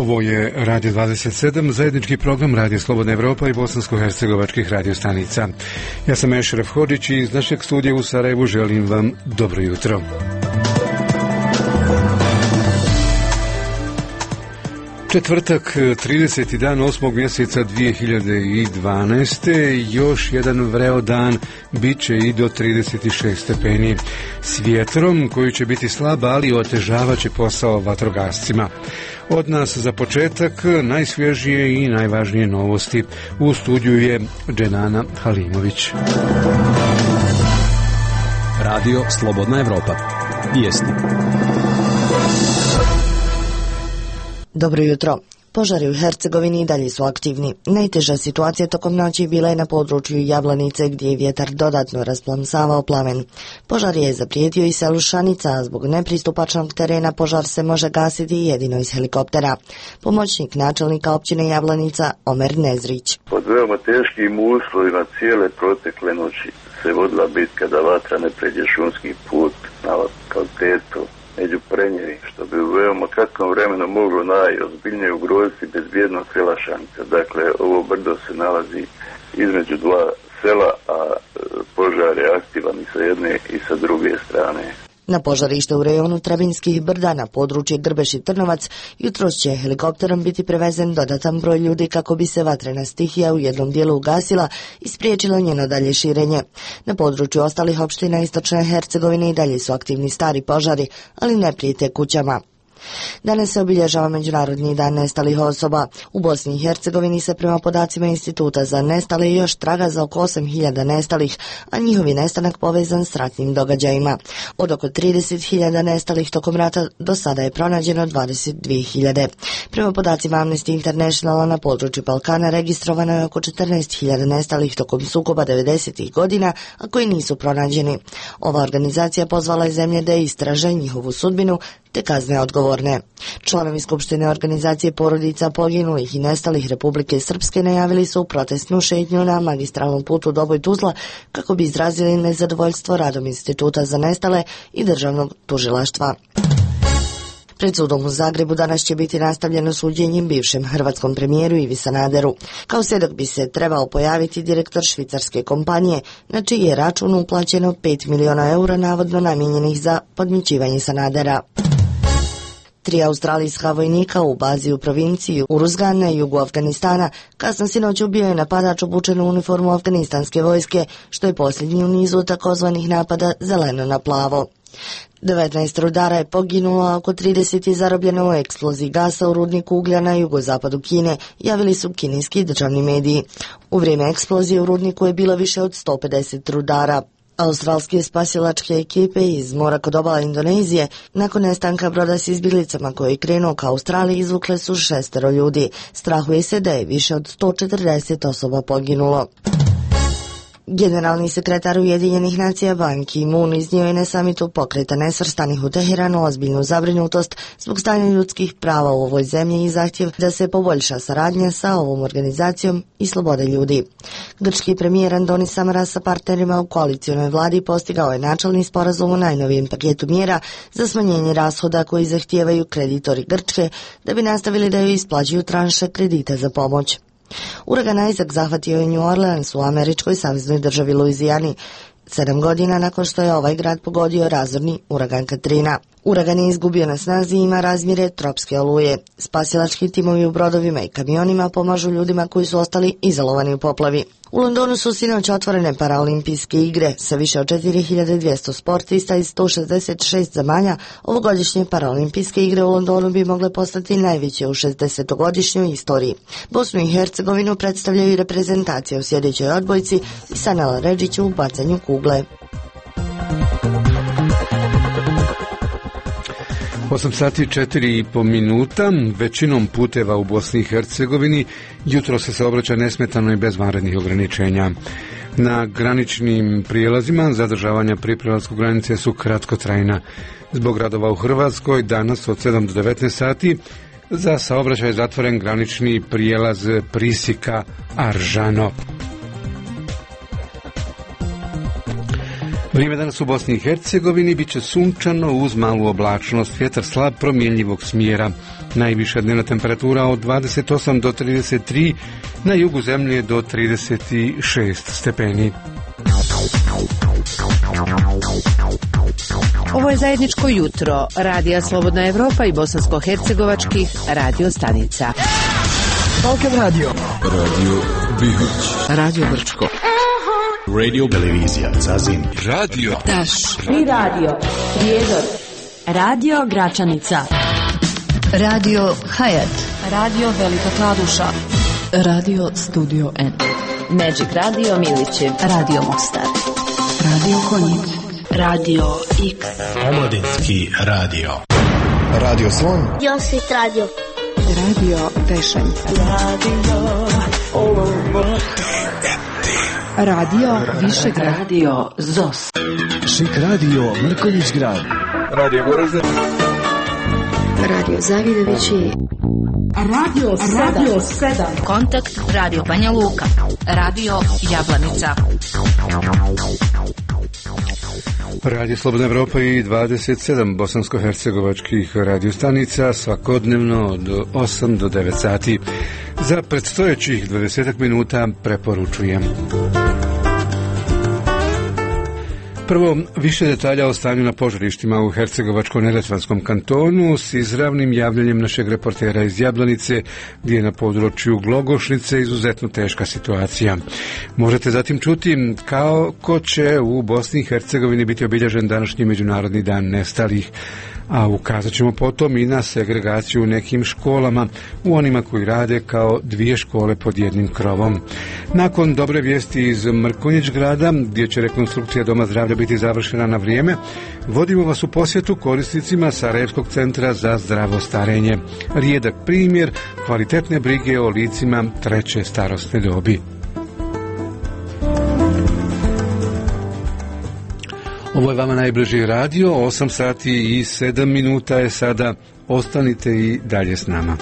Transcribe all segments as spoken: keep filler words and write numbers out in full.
Ovo je Radio dvadeset sedam, zajednički program Radio Slobodna Evropa i bosansko-hercegovačkih radiostanica. Ja sam Ešref Hodžić i iz našeg studija u Sarajevu želim vam dobro jutro. Četvrtak, trideseti dan osmog mjeseca dvije hiljade dvanaeste. Još jedan vreo dan, bit će i do trideset šest stepeni. S vjetrom koji će biti slab, ali otežavat će posao vatrogascima. Od nas za početak najsvježije i najvažnije novosti. U studiju je Dženana Halimović. Radio Slobodna Evropa. Vijesti. Dobro jutro. Požari u Hercegovini i dalje su aktivni. Najteža situacija tokom noći bila je na području Jablanice, gdje je vjetar dodatno rasplamsavao plamen. Požar je zaprijetio i selu Šanica, a zbog nepristupačnog terena požar se može gasiti jedino iz helikoptera. Pomoćnik načelnika općine Jablanica Omer Nezrić. Pod veoma teškim uslovima cijele protekle noći se vodila bitka da vatra ne pređe šumski put na lokalitetu među Prenjeri, što bi u veoma kratkom vremenu moglo najozbiljnije ugroziti bezbjednost sela Šanica. Dakle, ovo brdo se nalazi između dva sela, a požar je aktivan i sa jedne i sa druge strane. Na požarište u rejonu Trebinskih brda na područje Grbeš i Trnovac jutros će helikopterom biti prevezen dodatan broj ljudi kako bi se vatrena stihija u jednom dijelu ugasila i spriječila njeno dalje širenje. Na području ostalih opština istočne Hercegovine i dalje su aktivni stari požari, ali ne prijete kućama. Danas se obilježava Međunarodni dan nestalih osoba. U Bosni i Hercegovini se prema podacima Instituta za nestale još traga za oko osam hiljada nestalih, a njihov je nestanak povezan s ratnim događajima. Od oko trideset hiljada nestalih tokom rata do sada je pronađeno dvadeset dvije hiljade. Prema podacima Amnesty Internationala na području Balkana registrovano je oko četrnaest hiljada nestalih tokom sukoba devedesetih godina, a koji nisu pronađeni. Ova organizacija pozvala je zemlje da istraže njihovu sudbinu te kazne odgovorne. Članovi Skupštine organizacije porodica poginulih i nestalih Republike Srpske najavili su protestnu šetnju na magistralnom putu Doboj-Tuzla kako bi izrazili nezadovoljstvo radom Instituta za nestale i državnog tužilaštva. Pred sudom u Zagrebu danas će biti nastavljeno suđenjem bivšem hrvatskom premijeru Ivi Sanaderu. Kao svjedok bi se trebao pojaviti direktor švicarske kompanije, na čiji je račun uplaćeno pet miliona eura navodno namijenjenih za podmićivanje Sanadera. Tri australijska vojnika u bazi u provinciji Uruzgan na jugu Afganistana kasno sinoć ubio je napadač obučen u uniformu afganistanske vojske, što je posljednji u nizu takozvanih napada zeleno na plavo. devetnaest rudara je poginulo, a oko trideset je zarobljeno u eksploziji gasa u rudniku uglja na jugozapadu Kine, javili su kineski državni mediji. U vrijeme eksplozije u rudniku je bilo više od sto pedeset rudara. Australske spasilačke ekipe iz mora kod obala Indonezije nakon nestanka broda s izbjeglicama koji je krenuo ka Australiji izvukle su šestero ljudi. Strahuje se da je više od sto četrdeset osoba poginulo. Generalni sekretar Ujedinjenih nacija Ban Ki-moon iznio je na samitu pokreta nesvrstanih u Teheranu ozbiljnu zabrinutost zbog stanja ljudskih prava u ovoj zemlji i zahtjev da se poboljša saradnja sa ovom organizacijom i slobode ljudi. Grčki premijer Andonis Samaras sa partnerima u koalicionoj vladi postigao je načelni sporazum o najnovijem paketu mjera za smanjenje rashoda koji zahtijevaju kreditori Grčke da bi nastavili da joj isplaćuju tranše kredita za pomoć. Uragan Isaac zahvatio je New Orleans u američkoj saveznoj državi Luizijani, sedam godina nakon što je ovaj grad pogodio razorni uragan Katrina. Uragan je izgubio na snazi i ima razmjere tropske oluje. Spasilački timovi u brodovima i kamionima pomažu ljudima koji su ostali izolovani u poplavi. U Londonu su sinoć otvorene paraolimpijske igre sa više od četiri hiljade dvjesto sportista iz sto šezdeset šest zemalja. Ovogodišnje paraolimpijske igre u Londonu bi mogle postati najveće u šezdesetogodišnjoj istoriji. Bosnu i Hercegovinu predstavljaju reprezentacije u sljedećoj odbojci i Sanela Redžić u bacanju kugle. osam sati četiri i po minuta, većinom puteva u Bosni i Hercegovini jutro se saobraća nesmetano i bez vanrednih ograničenja. Na graničnim prijelazima zadržavanja pri prelasku granice su kratkotrajna. Zbog radova u Hrvatskoj danas od sedam do devetnaest sati za saobraćaj je zatvoren granični prijelaz Prisika-Aržano. Vrijeme danas u Bosni i Hercegovini bit će sunčano uz malu oblačnost, vjetar slab promjenjivog smjera. Najviša dnevna temperatura od dvadeset osam do trideset tri, na jugu zemlje do trideset šest stepeni. Ovo je zajedničko jutro Radija Slobodna Evropa i bosansko-hercegovačkih radio stanica. Balkan Radio, Radio Bihać, Radio Brčko, Radio Televizija Zazin, Radio Taš, Tri radio, Prijedor, Radio Gračanica, Radio Hayat, Radio Velika Kladuša, Radio Studio N, Magic Radio Milićev, Radio Mostar, Radio Konjic, Radio X, Omladinski radio, Radio Slon, Josit Radio, Radio Pešanica, Radio Olovo, Radio Višegrad, Radio Zos, Šik Radio Mrkonjić Grad, Radio Goražde, Radio Zavidovići, Radio Radio sedam, Kontakt Radio Banja Luka, Radio Jablanica. Radio Slobodna Evropa i dvadeset sedam bosansko-hercegovačkih radiostanica svakodnevno od osam do devet sati. Za predstojećih dvadeset minuta preporučujem. Prvo, više detalja o stanju na požarištima u Hercegovačko-neretvanskom kantonu s izravnim javljanjem našeg reportera iz Jablanice, gdje je na području Glogošnice izuzetno teška situacija. Možete zatim čuti kako će u Bosni i Hercegovini biti obilježen današnji Međunarodni dan nestalih, a ukazat ćemo potom i na segregaciju u nekim školama, u onima koji rade kao dvije škole pod jednim krovom. Nakon dobre vijesti iz Mrkonjić grada, gdje će rekonstrukcija Doma zdravlja biti završena na vrijeme, vodimo vas u posjetu korisnicima Sarajevskog centra za zdravo starenje. Rijedak primjer kvalitetne brige o licima treće starosne dobi. Ovo je vama najbliži radio, osam sati i sedam minuta je sada. Ostanite i dalje s nama.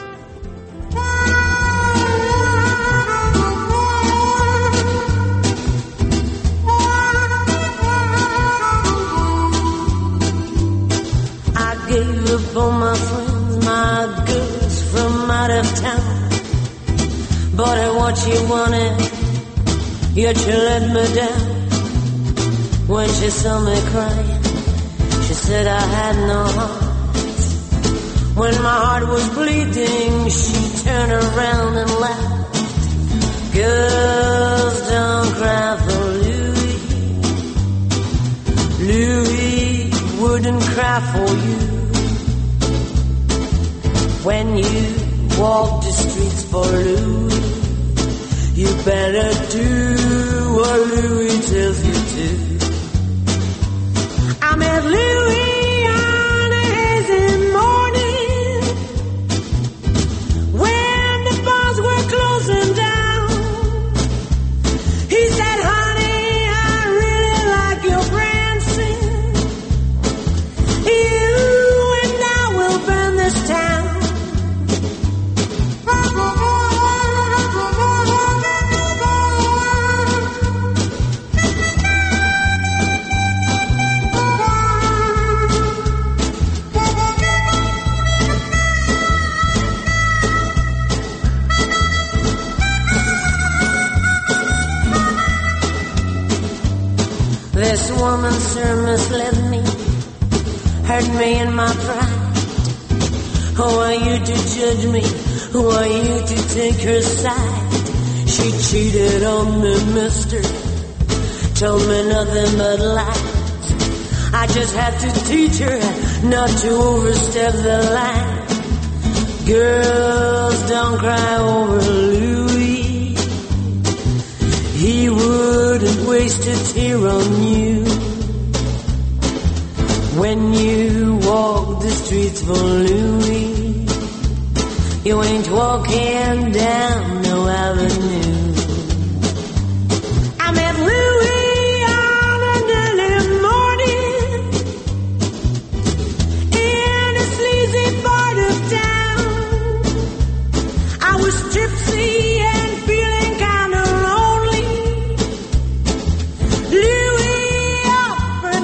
I gave up all my friends, my girls from out of town. But I what you wanted, yet you let me down. When she saw me crying, she said I had no heart. When my heart was bleeding, she turned around and laughed. Girls, don't cry for Louis. Louis wouldn't cry for you. When you walk the streets for Louis, you better do what Louis tells you to. I met Louis on a hazy morning when the bars were closing down. He said, honey, I really like your prancing. You and I will burn this town. This woman, sir, misled me, hurt me in my pride. Who are you to judge me? Who are you to take her side? She cheated on me, mister, told me nothing but lies. I just had to teach her not to overstep the line. Girls, don't cry over Louis. He wouldn't waste a tear on you. When you walk the streets for Louis, you ain't walking down no avenue. I met Louis on an early morning in a sleazy part of town. I was tipsy and feeling kind of lonely. Louis offered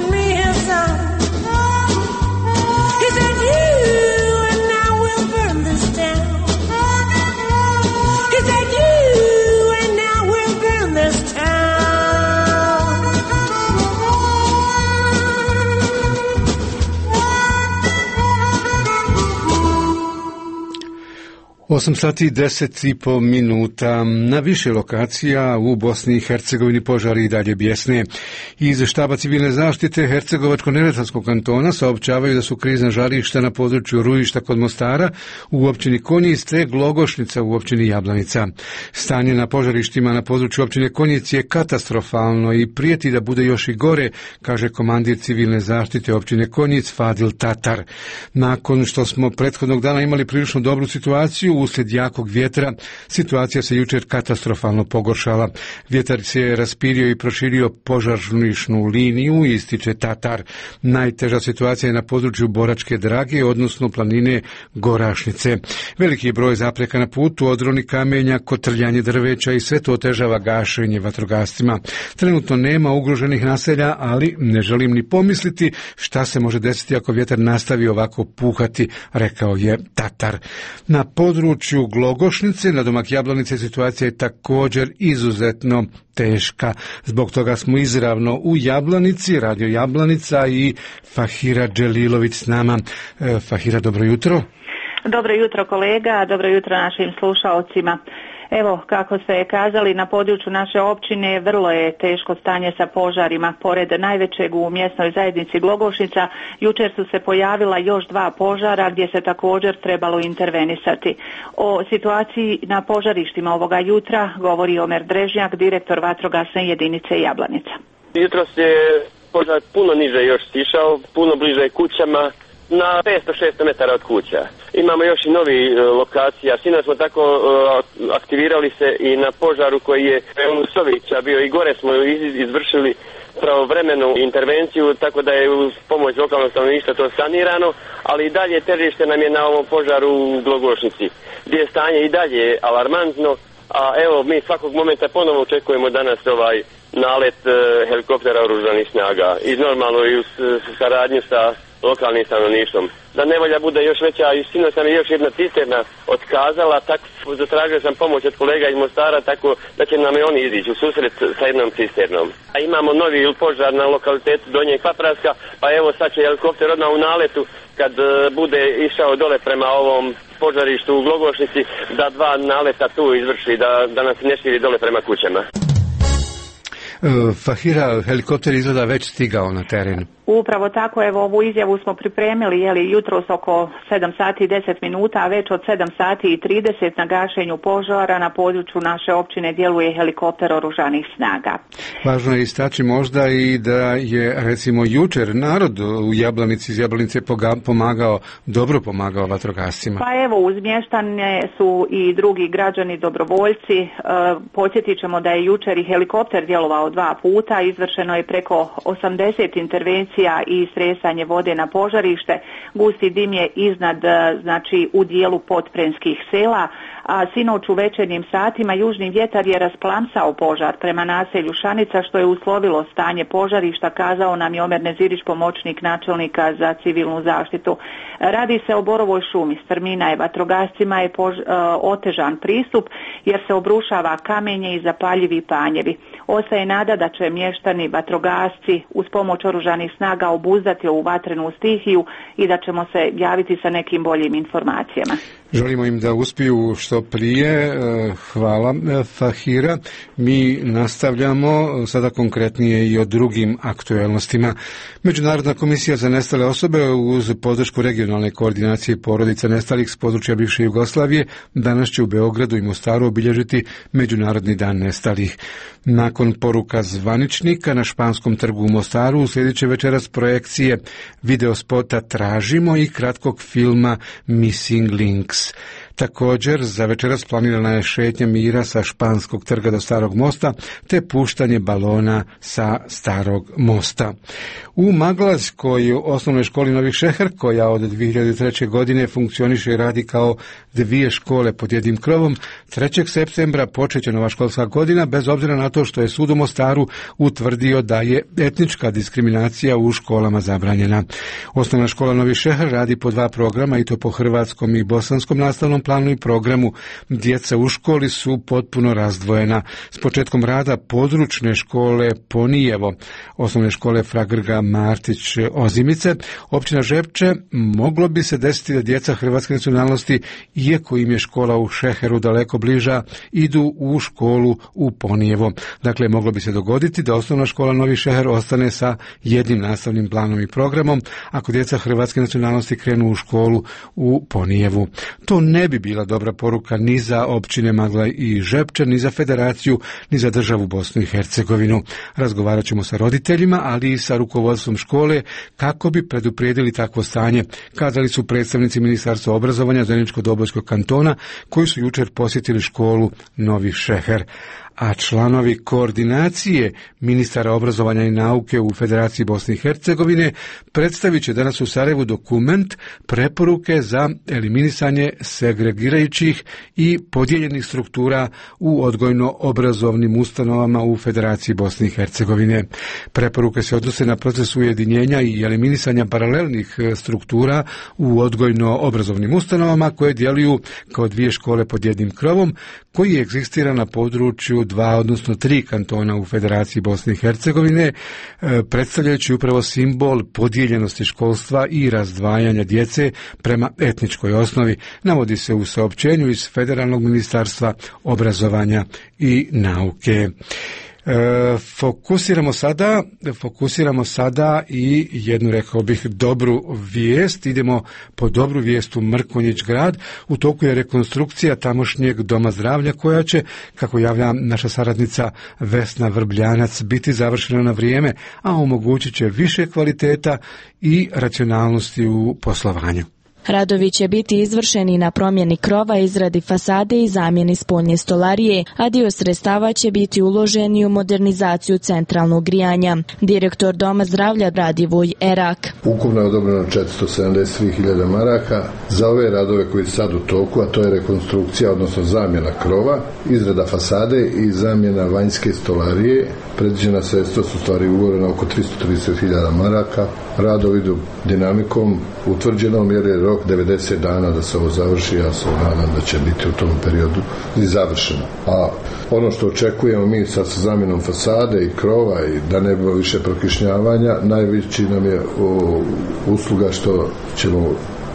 osam sati i deset i po minuta. Na više lokacija u Bosni i Hercegovini požari i dalje bjesne. Iz štaba civilne zaštite Hercegovačko-neretvanskog kantona saopćavaju da su krizna žarišta na području Rujišta kod Mostara u općini Konjic te Glogošnica u općini Jablanica. Stanje na požarištima na području općine Konjic je katastrofalno i prijeti da bude još i gore, kaže komandir civilne zaštite općine Konjic Fadil Tatar. Nakon što smo prethodnog dana imali prilično dobru situaciju, uslijed jakog vjetra, situacija se jučer katastrofalno pogoršala. Vjetar se je raspirio i proširio požarnišnu liniju, ističe Tatar. Najteža situacija je na području Boračke Drage, odnosno planine Gorašnice. Veliki je broj zapreka na putu, odroni kamenja, kotrljanje drveća i sve to otežava gašenje vatrogascima. Trenutno nema ugroženih naselja, ali ne želim ni pomisliti šta se može desiti ako vjetar nastavi ovako puhati, rekao je Tatar. Na području Glogošnice, na domak Jablanice, situacija je također izuzetno teška. Zbog toga smo izravno u Jablanici, radio Jablanica i Fahira Dželilović s nama. E, Fahira, dobro jutro. Dobro jutro kolega, dobro jutro našim slušalcima. Evo, kako ste kazali, na području naše općine vrlo je teško stanje sa požarima. Pored najvećeg u mjesnoj zajednici Glogošnica, jučer su se pojavila još dva požara gdje se također trebalo intervenisati. O situaciji na požarištima ovoga jutra govori Omer Drežnjak, direktor vatrogasne jedinice Jablanica. Jutros je požar puno niže još stišao, puno bliže kućama, na petsto šesto metara od kuća. Imamo još i novi e, lokacija. Sinoć smo tako e, aktivirali se i na požaru koji je u Sovića bio i gore smo iz, izvršili pravovremenu intervenciju, tako da je uz pomoć lokalnog stanovništva to sanirano, ali i dalje težište nam je na ovom požaru u Glogošnici, gdje je stanje i dalje alarmantno, a evo mi svakog momenta ponovo očekujemo danas ovaj nalet e, helikoptera oružanih snaga i normalno i uz saradnju sa lokalnim stanovništvom. Da nevolja bude još veća, i sinoć sam je još jedna cisterna otkazala, tako zatražio sam pomoć od kolega iz Mostara, tako da će nam i oni izići u susret sa jednom cisternom. A imamo novi požar na lokalitetu Donjeg Papraska, pa evo sad će helikopter odmah u naletu, kad uh, bude išao dole prema ovom požarištu u Glogošnici, da dva naleta tu izvrši, da, da nas ne širi dole prema kućama. Fahira, helikopter izgleda već stigao na teren. Upravo tako, evo ovu izjavu smo pripremili jeli, jutros oko sedam sati i deset minuta, a već od sedam sati i trideset na gašenju požara na području naše općine djeluje helikopter oružanih snaga. Važno je istaći možda i da je recimo jučer narod u Jablanici iz Jablanice pomagao, dobro pomagao vatrogascima. Pa evo, uzmještane su i drugi građani dobrovoljci. E, podsjetit ćemo da je jučer i helikopter djelovao dva puta, izvršeno je preko osamdeset intervencija i stresanje vode na požarište. Gusti dim je iznad, znači u dijelu potprenskih sela, a sinoć u večernjim satima južni vjetar je rasplamsao požar prema naselju Šanica, što je uslovilo stanje požarišta, kazao nam je Omer Nezirić, pomoćnik načelnika za civilnu zaštitu. Radi se o borovoj šumi, strmina je, vatrogascima je pož, uh, otežan pristup jer se obrušava kamenje i zapaljivi panjevi. Ostaje nada da će mještani, vatrogasci uz pomoć oružanih snaga obuzdati ovu vatrenu stihiju i da ćemo se javiti sa nekim boljim informacijama. Želimo im da uspiju što prije. Hvala, Fahira. Mi nastavljamo sada konkretnije i o drugim aktuelnostima. Međunarodna komisija za nestale osobe uz podršku regionalne koordinacije porodica nestalih s područja bivše Jugoslavije danas će u Beogradu i Mostaru obilježiti Međunarodni dan nestalih. Nakon poruka zvaničnika na Španskom trgu u Mostaru uslijedit će večeras projekcije videospota Tražimo i kratkog filma Missing Links. Također, za večeras planirana je šetnja mira sa Španskog trga do Starog mosta, te puštanje balona sa Starog mosta. U Maglajskoj osnovnoj školi Novi Šeher, koja od dvije hiljade treće. godine funkcioniše i radi kao dvije škole pod jednim krovom, trećeg septembra počeće nova školska godina, bez obzira na to što je sud u Mostaru utvrdio da je etnička diskriminacija u školama zabranjena. Osnovna škola Novi Šeher radi po dva programa, i to po hrvatskom i bosanskom nastavnom planu i programu. Djeca u školi su potpuno razdvojena. S početkom rada područne škole Ponijevo, osnovne škole Fra Grga Martić Ozimice, općina Žepče, moglo bi se desiti da djeca hrvatske nacionalnosti, iako im je škola u Šeheru daleko bliža, idu u školu u Ponijevo. Dakle, moglo bi se dogoditi da osnovna škola Novi Šeher ostane sa jednim nastavnim planom i programom, ako djeca hrvatske nacionalnosti krenu u školu u Ponijevu. To ne bi bila dobra poruka ni za općine Magla i Žepče, ni za federaciju, ni za državu Bosnu i Hercegovinu. Razgovarat ćemo sa roditeljima, ali i sa rukovodstvom škole kako bi preduprijedili takvo stanje, kazali su predstavnici Ministarstva obrazovanja Zeničko-Dobojskog kantona, koji su jučer posjetili školu Novi Šeher. A članovi koordinacije ministara obrazovanja i nauke u Federaciji Bosne i Hercegovine predstavit će danas u Sarajevu dokument preporuke za eliminisanje segregirajućih i podijeljenih struktura u odgojno-obrazovnim ustanovama u Federaciji Bosne i Hercegovine. Preporuke se odnose na proces ujedinjenja i eliminisanja paralelnih struktura u odgojno-obrazovnim ustanovama koje djeluju kao dvije škole pod jednim krovom, koji egzistira na području dva, odnosno tri kantona u Federaciji Bosne i Hercegovine, predstavljajući upravo simbol podijeljenosti školstva i razdvajanja djece prema etničkoj osnovi, navodi se u saopćenju iz Federalnog ministarstva obrazovanja i nauke. E, fokusiramo sada, fokusiramo sada i jednu, rekao bih, dobru vijest. Idemo po dobru vijest u Mrkonjić grad. U toku je rekonstrukcija tamošnjeg doma zdravlja koja će, kako javlja naša saradnica Vesna Vrbljanac, biti završena na vrijeme, a omogućit će više kvaliteta i racionalnosti u poslovanju. Radovi će biti izvršeni na promjeni krova, izradi fasade i zamjeni spoljnje stolarije, a dio sredstava će biti uloženi u modernizaciju centralnog grijanja. Direktor Doma zdravlja Radivoj Erak. Ukupno je odobreno četiristo sedamdeset tri hiljade maraka za ove radove koji su sad u toku, a to je rekonstrukcija, odnosno zamjena krova, izrada fasade i zamjena vanjske stolarije. Predviđena sredstva su stvari ugovorena oko tristo trideset hiljada maraka. Radovi idu dinamikom utvrđenom jer je rok devedeset dana da se ovo završi. Ja se nadam da će biti u tom periodu i završeno. A ono što očekujemo mi sad sa zamjenom fasade i krova i da ne bilo više prokišnjavanja, najveći nam je o, usluga što ćemo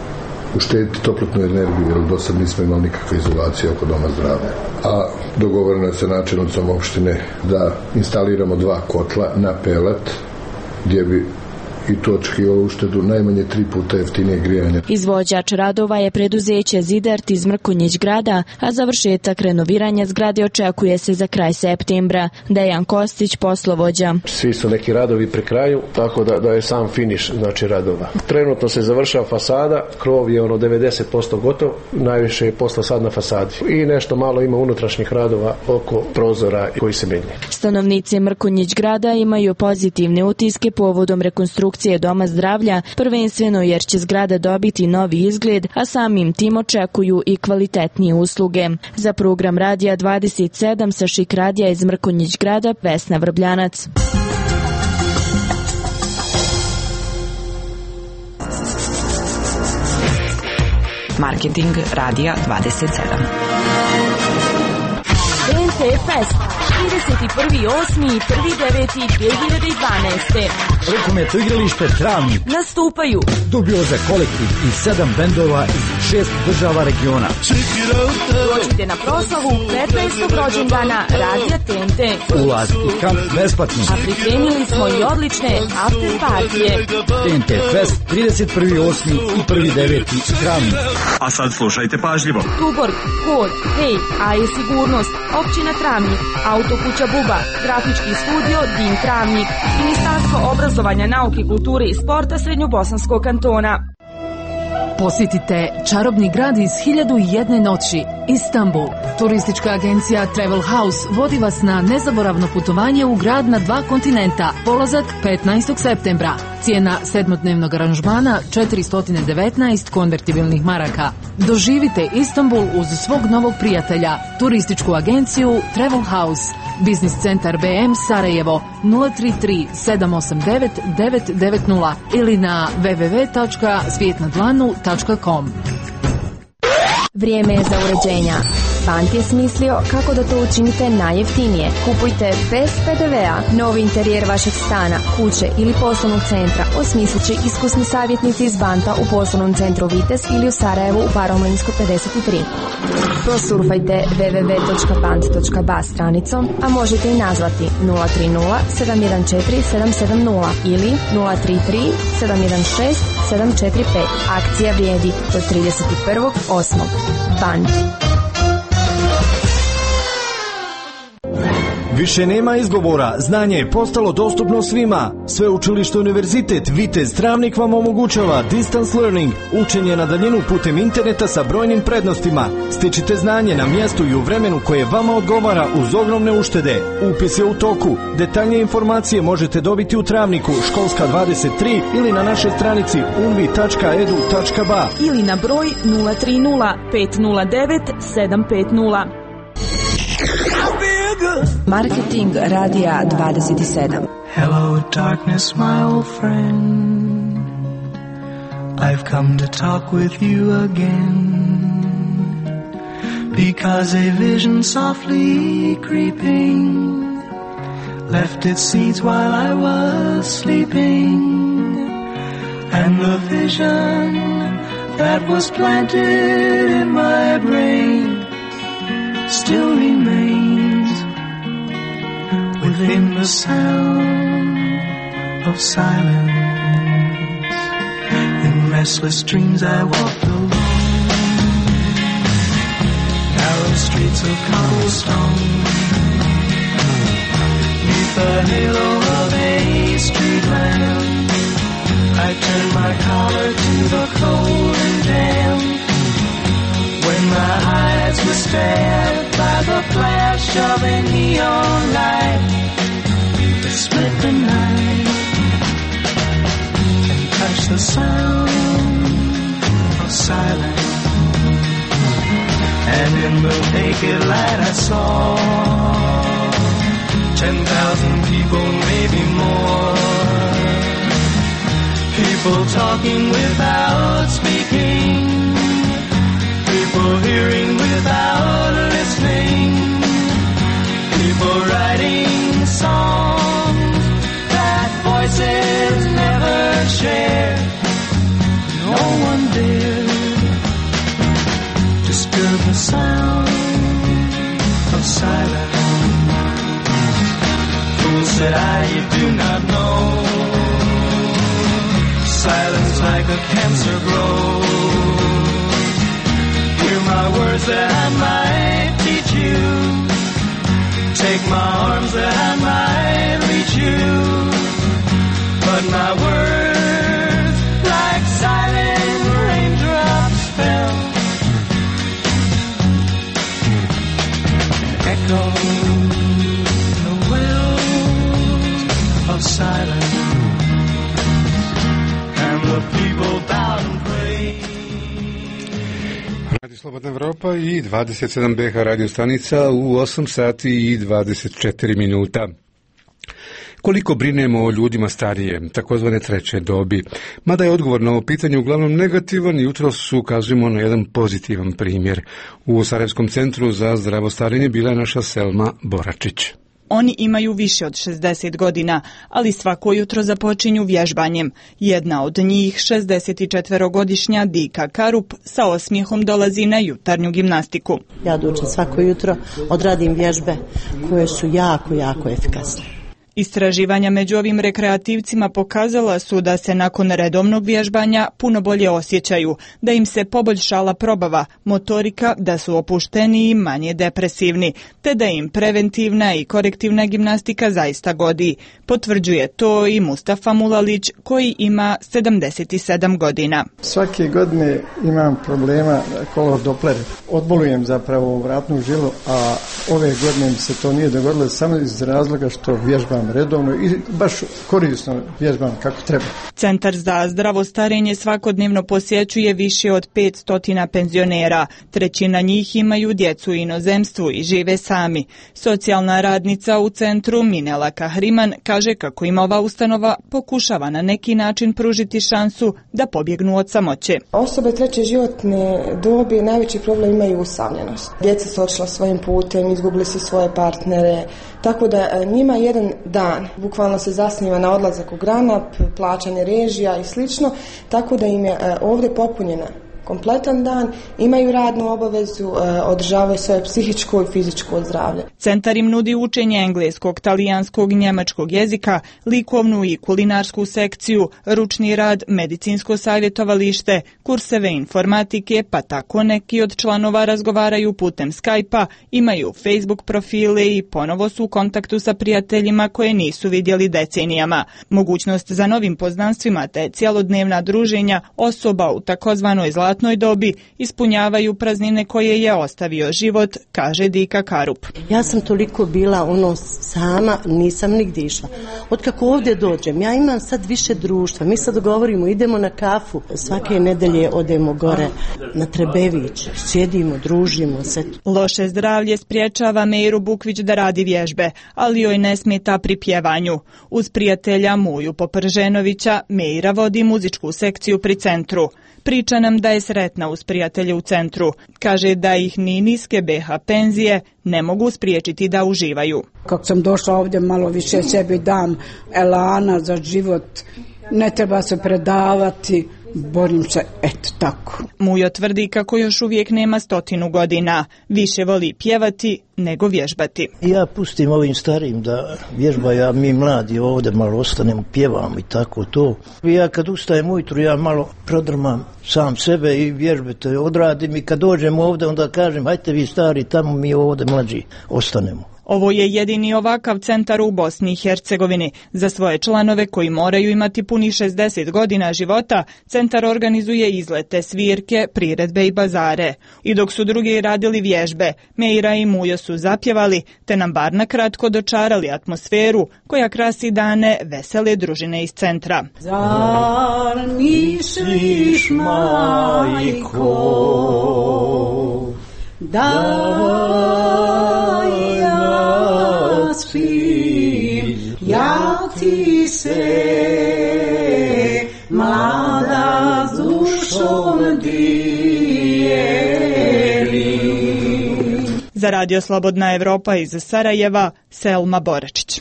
uštediti toplotnu energiju, jer do sad nismo imali nikakve izolacije oko doma zdravlja. A dogovoreno je sa načelnicom opštine da instaliramo dva kotla na pelet, gdje bi i to očekivalo uštedu najmanje tri puta jeftinije grijanje. Izvođač radova je preduzeće Zidart iz Mrkonjić grada, a završetak renoviranja zgrade očekuje se za kraj septembra. Dejan Kostić, poslovođa. Svi su neki radovi pri kraju, tako da, da je sam finiš, znači, radova. Trenutno se završava fasada, krov je ono devedeset posto gotov, najviše je posla sad na fasadi. I nešto malo ima unutrašnjih radova oko prozora koji se menje. Stanovnici Mrkonjić grada imaju pozitivne utiske povodom rekonstrukcije Doma zdravlja, prvenstveno jer će zgrada dobiti novi izgled, a samim tim očekuju i kvalitetnije usluge. Za program Radija dvadeset sedam sa Šik radija iz Mrkonjić grada, Vesna Vrbljanac. Marketing Radija dvadeset sedam. B N T Fest trideset prvi osmi i prvi deveti dvije hiljade dvanaeste. Rukometno igralište Travnik. Nastupaju Dubioza kolektiv i sedam bendova iz šest država regiona. Dođite na proslavu petnaestog rođendana Radija T N T. Ulaz i kamp besplatni. A pripremili smo i odlične after partije. T N T Fest trideset prvi osmi i prvi deveti Travnik. A sad slušajte pažljivo. Tuborg, Kod, Hej, A je sigurnost, općina Travnik, Autokuća Buba, grafički studio Din Travnik, Ministarstvo obrazovanja, nauke, kulture i sporta Srednjobosanskog kantona. Posjetite čarobni grad iz hiljadu i jedne noći, Istanbul. Turistička agencija Travel House vodi vas na nezaboravno putovanje u grad na dva kontinenta. Polazak petnaestog septembra. Cijena sedmodnevnog aranžmana četiristo devetnaest konvertibilnih maraka. Doživite Istanbul uz svog novog prijatelja. Turističku agenciju Travel House. Biznis centar B M Sarajevo nula tri tri sedam osam devet devet devet nula ili na w w w tačka svijet na dlanu tačka com. Vrijeme je za uređenja. Bant je smislio kako da to učinite najjeftinije. Kupujte bez pe de vea. Novi interijer vašeg stana, kuće ili poslovnog centra osmislit će iskusni savjetnici iz Banta u poslovnom centru Vites ili u Sarajevu u Paromlinskoj pedeset tri. Prosurfajte w w w točka bant točka ba stranicom, a možete i nazvati nula tri nula sedam jedan četiri sedam sedam nula ili nula tri tri sedam jedan šest sedam četiri pet. Akcija vrijedi do trideset prvog osmog Bant. Više nema izgovora, znanje je postalo dostupno svima. Sveučilište Univerzitet Vitez Travnik vam omogućava distance learning, učenje na daljinu putem interneta sa brojnim prednostima. Stičite znanje na mjestu i u vremenu koje vama odgovara uz ogromne uštede. Upis je u toku. Detaljnije informacije možete dobiti u Travniku, školska dvadeset tri ili na našoj stranici unvi tačka edu tačka ba ili na broj nula tri nula pet nula devet sedam pet nula. Marketing radija dvadeset sedam. Hello darkness my old friend, I've come to talk with you again, because a vision softly creeping left its seeds while I was sleeping, and the vision that was planted in my brain still remains within the sound of silence. In restless dreams I walked alone, narrow streets of cobblestone, neath the halo of a street lamp. I turned my collar to the cold and damp, when my eyes were stabbed by the flash of a neon light that split the night and touched the sound of silence. And in the naked light I saw ten thousand people, maybe more, people talking without speaking, people hearing without listening, people writing songs that voices never share. No one dared disturb the sound of silence. Fool, said I, you do not know, silence like a cancer grows. Hear my words that I might teach you, take my arms that I might reach you, but my words like silent raindrops fell, echoing the wells of silence, and the people bowed and prayed. Radio Slobodna Evropa i dvadeset sedam B H radio stanica u osam sati i dvadeset četiri minuta. Koliko brinemo o ljudima starije, takozvane treće dobi? Mada je odgovor na ovo pitanje uglavnom negativan, jutros ukazujemo na jedan pozitivan primjer. U Sarajevskom centru za zdravo starenje bila je naša Selma Boračić. Oni imaju više od šezdeset godina, ali svako jutro započinju vježbanjem. Jedna od njih, šezdesetčetvorogodišnja Dika Karup, sa osmijehom dolazi na jutarnju gimnastiku. Ja dođem svako jutro, odradim vježbe koje su jako, jako efikasne. Istraživanja među ovim rekreativcima pokazala su da se nakon redovnog vježbanja puno bolje osjećaju, da im se poboljšala probava, motorika, da su opušteniji i manje depresivni, te da im preventivna i korektivna gimnastika zaista godi. Potvrđuje to i Mustafa Mulalić, koji ima sedamdeset sedam godina. Svake godine imam problema kolor Doplera. Odbolujem zapravo vratnu žilu, a ove godine mi se to nije dogodilo samo iz razloga što vježbam vježbam redovno i baš korisno vježbam kako treba. Centar za zdravo starenje svakodnevno posjećuje više od petsto penzionera. Trećina njih imaju djecu u inozemstvu i žive sami. Socijalna radnica u centru Minela Kahriman kaže kako im ova ustanova pokušava na neki način pružiti šansu da pobjegnu od samoće. Osobe treće životne dobi najveći problem imaju usamljenost. Djeca su otišla svojim putem, izgubili su svoje partnere, tako da njima jedan dan bukvalno se zasniva na odlazak u granap, plaćanje režija i slično, tako da im je ovdje popunjena kompletan dan, imaju radnu obavezu, održavaju svoje psihičko i fizičko zdravlje. Centar im nudi učenje engleskog, talijanskog i njemačkog jezika, likovnu i kulinarsku sekciju, ručni rad, medicinsko savjetovalište, kurseve informatike, pa tako neki od članova razgovaraju putem Skype-a, imaju Facebook profile i ponovo su u kontaktu sa prijateljima koje nisu vidjeli decenijama. Mogućnost za novim poznanstvima te cjelodnevna druženja osoba u takozvanoj zlatnoj dobi ispunjavaju praznine koje je ostavio život, kaže Dika Karup. Ja sam toliko bila ono sama, nisam nigdje išla. Otkako ovdje dođem, ja imam sad više društva. Mi sad govorimo, idemo na kafu. Svake nedelje odemo gore na Trebević, sjedimo, družimo se. Loše zdravlje spriječava Meiru Bukvić da radi vježbe, ali joj ne smeta pri pjevanju. Uz prijatelja Muju Poprženovića, Meira vodi muzičku sekciju pri centru. Priča nam da je sretna uz prijatelje u centru. Kaže da ih ni niske be ha penzije ne mogu spriječiti da uživaju. Kako sam došla ovdje, malo više sebi dam elana za život, ne treba se predavati, borim se, eto tako. Mujo tvrdi kako još uvijek nema stotinu godina, više voli pjevati nego vježbati. Ja pustim ovim starijim da vježbaju, a mi mladi ovdje malo ostanemo, pjevamo i tako to. Ja kad ustajem ujutru, ja malo prodrmam sam sebe i vježbete odradim i kad dođem ovdje onda kažem hajte vi stari tamo, mi ovdje mlađi ostanemo. Ovo je jedini ovakav centar u Bosni i Hercegovini. Za svoje članove koji moraju imati puni šezdeset godina života, centar organizuje izlete, svirke, priredbe i bazare. I dok su drugi radili vježbe, Meira i Mujo su zapjevali, te nam bar nakratko dočarali atmosferu koja krasi dane vesele družine iz centra. Zar misliš, majko, da ja spim, ja ti se mlada dušom dijelim. Za Radio Slobodna Evropa iz Sarajeva, Selma Boračić.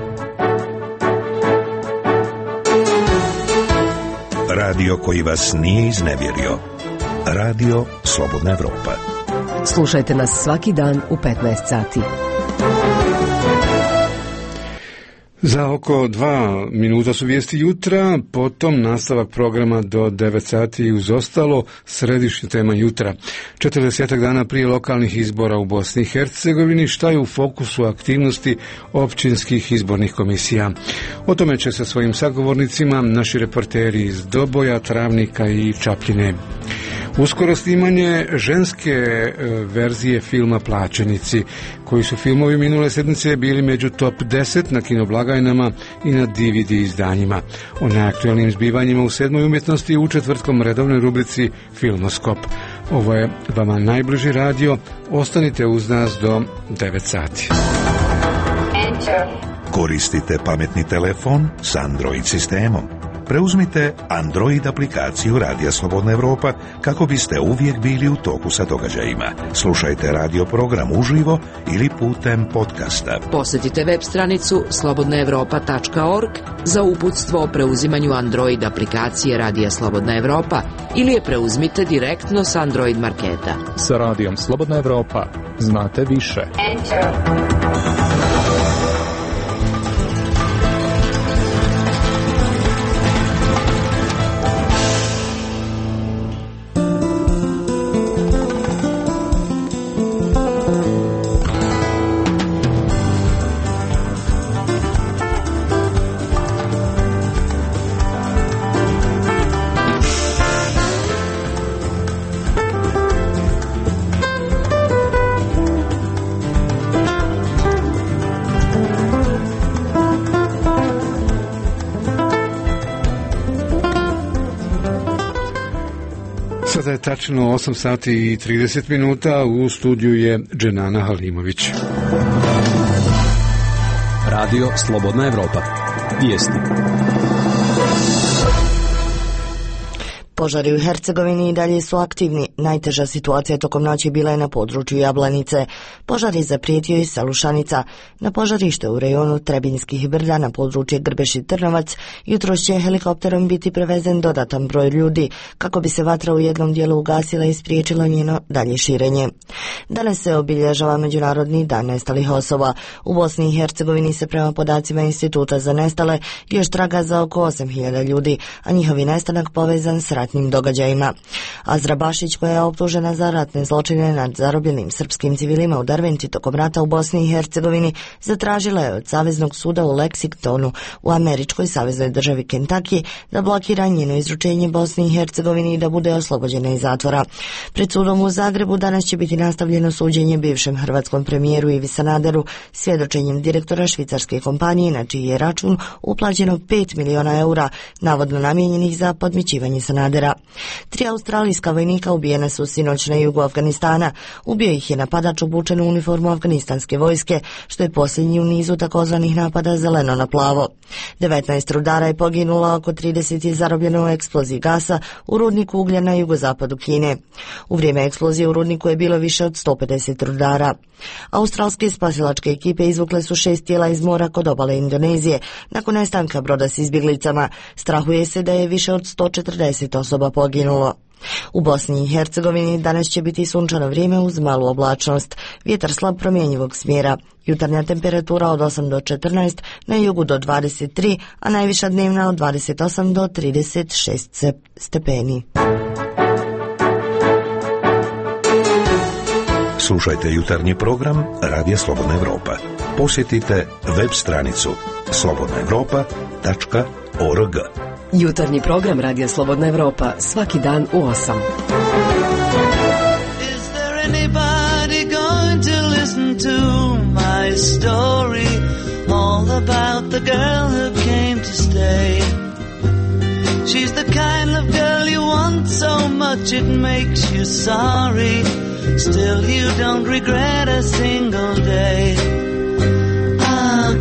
Radio koji vas nije iznevjerio. Radio Slobodna Evropa. Slušajte nas svaki dan u petnaest sati. Za oko dva minuta su vijesti jutra, potom nastavak programa do devet sati uz ostalo središnja tema jutra. četrdesetak dana prije lokalnih izbora u Bosni i Hercegovini, šta je u fokusu aktivnosti općinskih izbornih komisija. O tome će sa svojim sagovornicima naši reporteri iz Doboja, Travnika i Čapljine. Uskoro snimanje ženske verzije filma Plaćenici, koji su filmovi minule sedmice bili među top deset na kinoblagajnama i na D V D izdanjima. O najaktualnim zbivanjima u sedmoj umjetnosti u četvrtkom redovnoj rubrici Filmoskop. Ovo je vama najbliži radio, ostanite uz nas do devet sati. Koristite pametni telefon s Android sistemom. Preuzmite Android aplikaciju Radija Slobodna Evropa kako biste uvijek bili u toku sa događajima. Slušajte radio program uživo ili putem podcasta. Posjetite web stranicu slobodna evropa tačka org za uputstvo o preuzimanju Android aplikacije Radija Slobodna Evropa ili je preuzmite direktno s Android marketa. Sa Radijom Slobodna Evropa znate više. Enter. Sada je tačno osam sati i trideset minuta, u studiju je Dženana Halimović. Radio Slobodna Evropa. Vijesti. Požari u Hercegovini i dalje su aktivni. Najteža situacija tokom noći bila je na području Jablanice. Požar je zaprijetio i selu Šanica. Na požarište u rejonu Trebinskih brda na područje Grbeši Trnovac jutros će helikopterom biti prevezen dodatan broj ljudi kako bi se vatra u jednom dijelu ugasila i spriječilo njeno dalje širenje. Danas se obilježava Međunarodni dan nestalih osoba. U Bosni i Hercegovini se prema podacima Instituta za nestale još traga za oko osam hiljada ljudi, a njihovi nestanak povezan s ratnim događajima. Azra Bašić, koja je optužena za ratne zločine nad zarobljenim srpskim civilima u Derventi tokom rata u Bosni i Hercegovini, zatražila je od Saveznog suda u Lexingtonu u američkoj saveznoj državi Kentucky da blokira njeno izručenje Bosni i Hercegovini i da bude oslobođena iz zatvora. Pred sudom u Zagrebu danas će biti nastavljeno suđenje bivšem hrvatskom premijeru Ivi Sanaderu svjedočenjem direktora švicarske kompanije na čiji je račun uplaćeno pet miliona eura, navodno namijenjenih za podmićivanje Sanadera. Tri australijska vojnika ubijena su sinoć na jugu Afganistana. Ubio ih je napadač obučen u uniformu afganistanske vojske, što je posljednji u nizu takozvanih napada zeleno na plavo. devetnaest rudara je poginulo, oko trideset je zarobljeno u eksploziji gasa u rudniku uglja na jugozapadu Kine. U vrijeme eksplozije u rudniku je bilo više od sto pedeset rudara. Australske spasilačke ekipe izvukle su šest tijela iz mora kod obale Indonezije nakon nestanka broda s izbjeglicama. Strahuje se da je više od sto četrdeset osoba poginulo. U Bosni i Hercegovini danas će biti sunčano vrijeme uz malu oblačnost, vjetar slab promjenjivog smjera. Jutarnja temperatura od osam do četrnaest, na jugu do dvadeset tri, a najviša dnevna od dvadeset osam do trideset šest stepeni. Slušajte jutarnji program Radija Slobodna Evropa. Posjetite web stranicu slobodna evropa tačka org. Jutarnji program Radija Slobodna Evropa svaki dan u osam. Is there anybody going to listen to my story? All about the girl who came to stay. She's the kind of girl you want so much it makes you sorry. Still you don't regret a single day. Ah,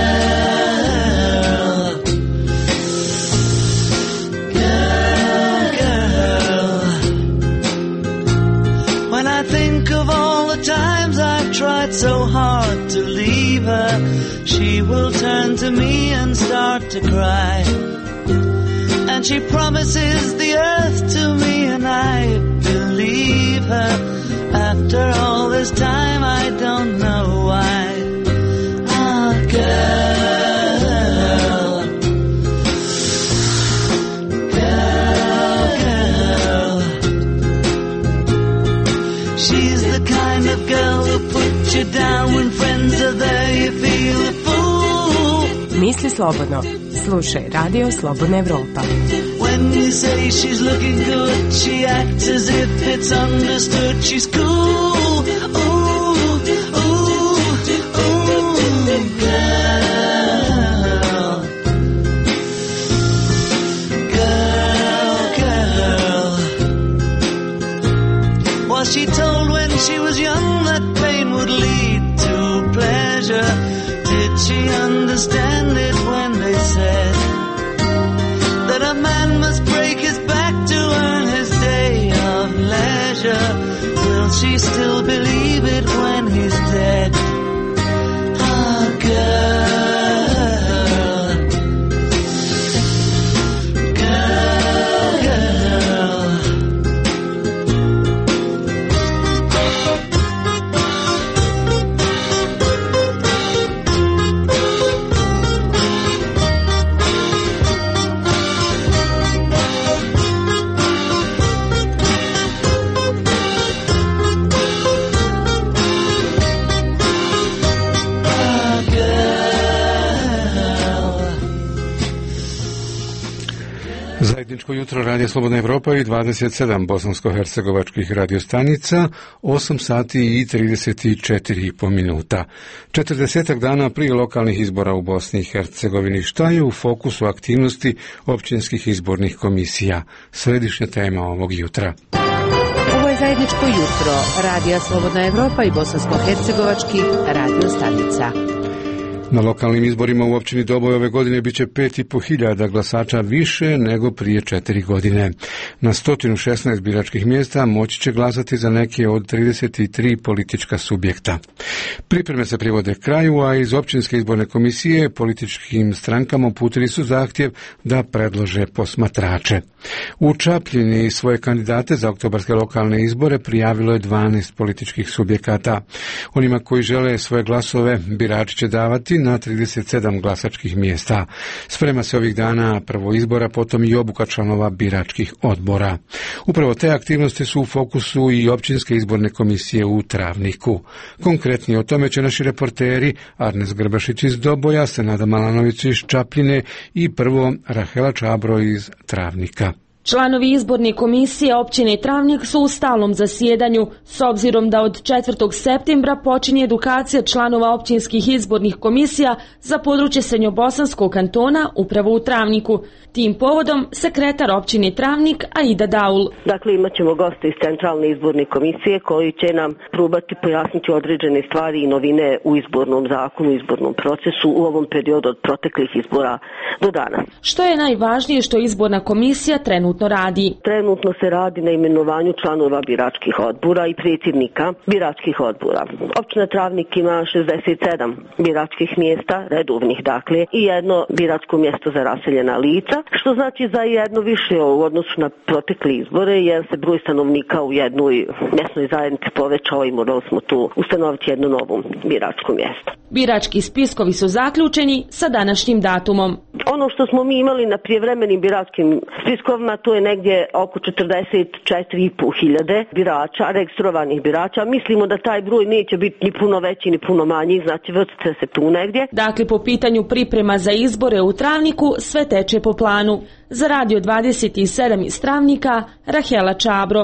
girl, girl, girl. When I think of all the times I've tried so hard to leave her, she will turn to me and start to cry. And she promises the earth to me and I believe her. After all this time, I don't know why. Ah, girl, girl, girl. She's the kind of girl who puts you down when friends are there. You feel a fool. Misli slobodno. Slušaj Radio Slobodna Evropa. When you say she's looking good, she acts as if it's understood. She's cool. Ooh, ooh, ooh, girl. Girl, girl. Was she told when she was young that pain would lead to pleasure? Did she understand it when they said that a man must break his back to earn his day of leisure? Will she still believe it when he's dead? Ah, girl, girl, girl. Zajedničko jutro Radija Slobodna Evropa i dvadeset sedam bosansko-hercegovačkih radiostanica, osam sati i trideset četiri i po minuta. četrdesetak dana prije lokalnih izbora u Bosni i Hercegovini. Šta je u fokusu aktivnosti općinskih izbornih komisija? Središnja tema ovog jutra. Zajedničko jutro, Radija Slobodna Evropa i bosansko-hercegovački radio stanica. Na lokalnim izborima u općini Doboj ove godine biće pet i po hiljada glasača više nego prije četiri godine. Na sto šesnaest biračkih mjesta moći će glasati za neke od trideset tri politička subjekta. Pripreme se privode kraju, a iz općinske izborne komisije političkim strankama uputili su zahtjev da predlože posmatrače. U Čapljini svoje kandidate za oktobarske lokalne izbore prijavilo je dvanaest političkih subjekata. Onima koji žele svoje glasove birači će davati na trideset sedam glasačkih mjesta. Sprema se ovih dana prvo izbora, potom i obuka članova biračkih odbora. Upravo te aktivnosti su u fokusu i općinske izborne komisije u Travniku. Konkretnije o tome će naši reporteri Arnes Grbašić iz Doboja, Senada Malanović iz Čapljine i prvo Rahela Čabro iz Travnika. Članovi izborne komisije općine Travnik su u stalnom zasjedanju, s obzirom da od četvrtog septembra počinje edukacija članova općinskih izbornih komisija za područje Srednjobosanskog kantona upravo u Travniku. Tim povodom sekretar općine Travnik Aida Daul. Dakle, imat ćemo goste iz Centralne izborne komisije koji će nam probati pojasniti određene stvari i novine u izbornom zakonu, u izbornom procesu u ovom periodu od proteklih izbora do danas. Što je najvažnije što izborna komisija trenutno radi? Trenutno se radi na imenovanju članova biračkih odbora i predsjednika biračkih odbora. Općina Travnik ima šezdeset sedam biračkih mjesta, redovnih dakle, i jedno biračko mjesto za raseljena lica, što znači za jedno više u odnosu na protekle izbore, jer se broj stanovnika u jednoj mjesnoj zajednici povećao i morali smo tu ustanoviti jedno novo biračko mjesto. Birački spiskovi su zaključeni sa današnjim datumom. Ono što smo mi imali na prijevremenim biračkim spiskovima, to je negdje oko četrdeset četiri i po hiljade birača, registrovanih birača. Mislimo da taj broj neće biti ni puno veći ni puno manji, znači vrtice se tu negdje. Dakle, po pitanju priprema za izbore u Travniku sve teče po planu. Za Radio dvadeset sedam iz Travnika, Rahela Čabro.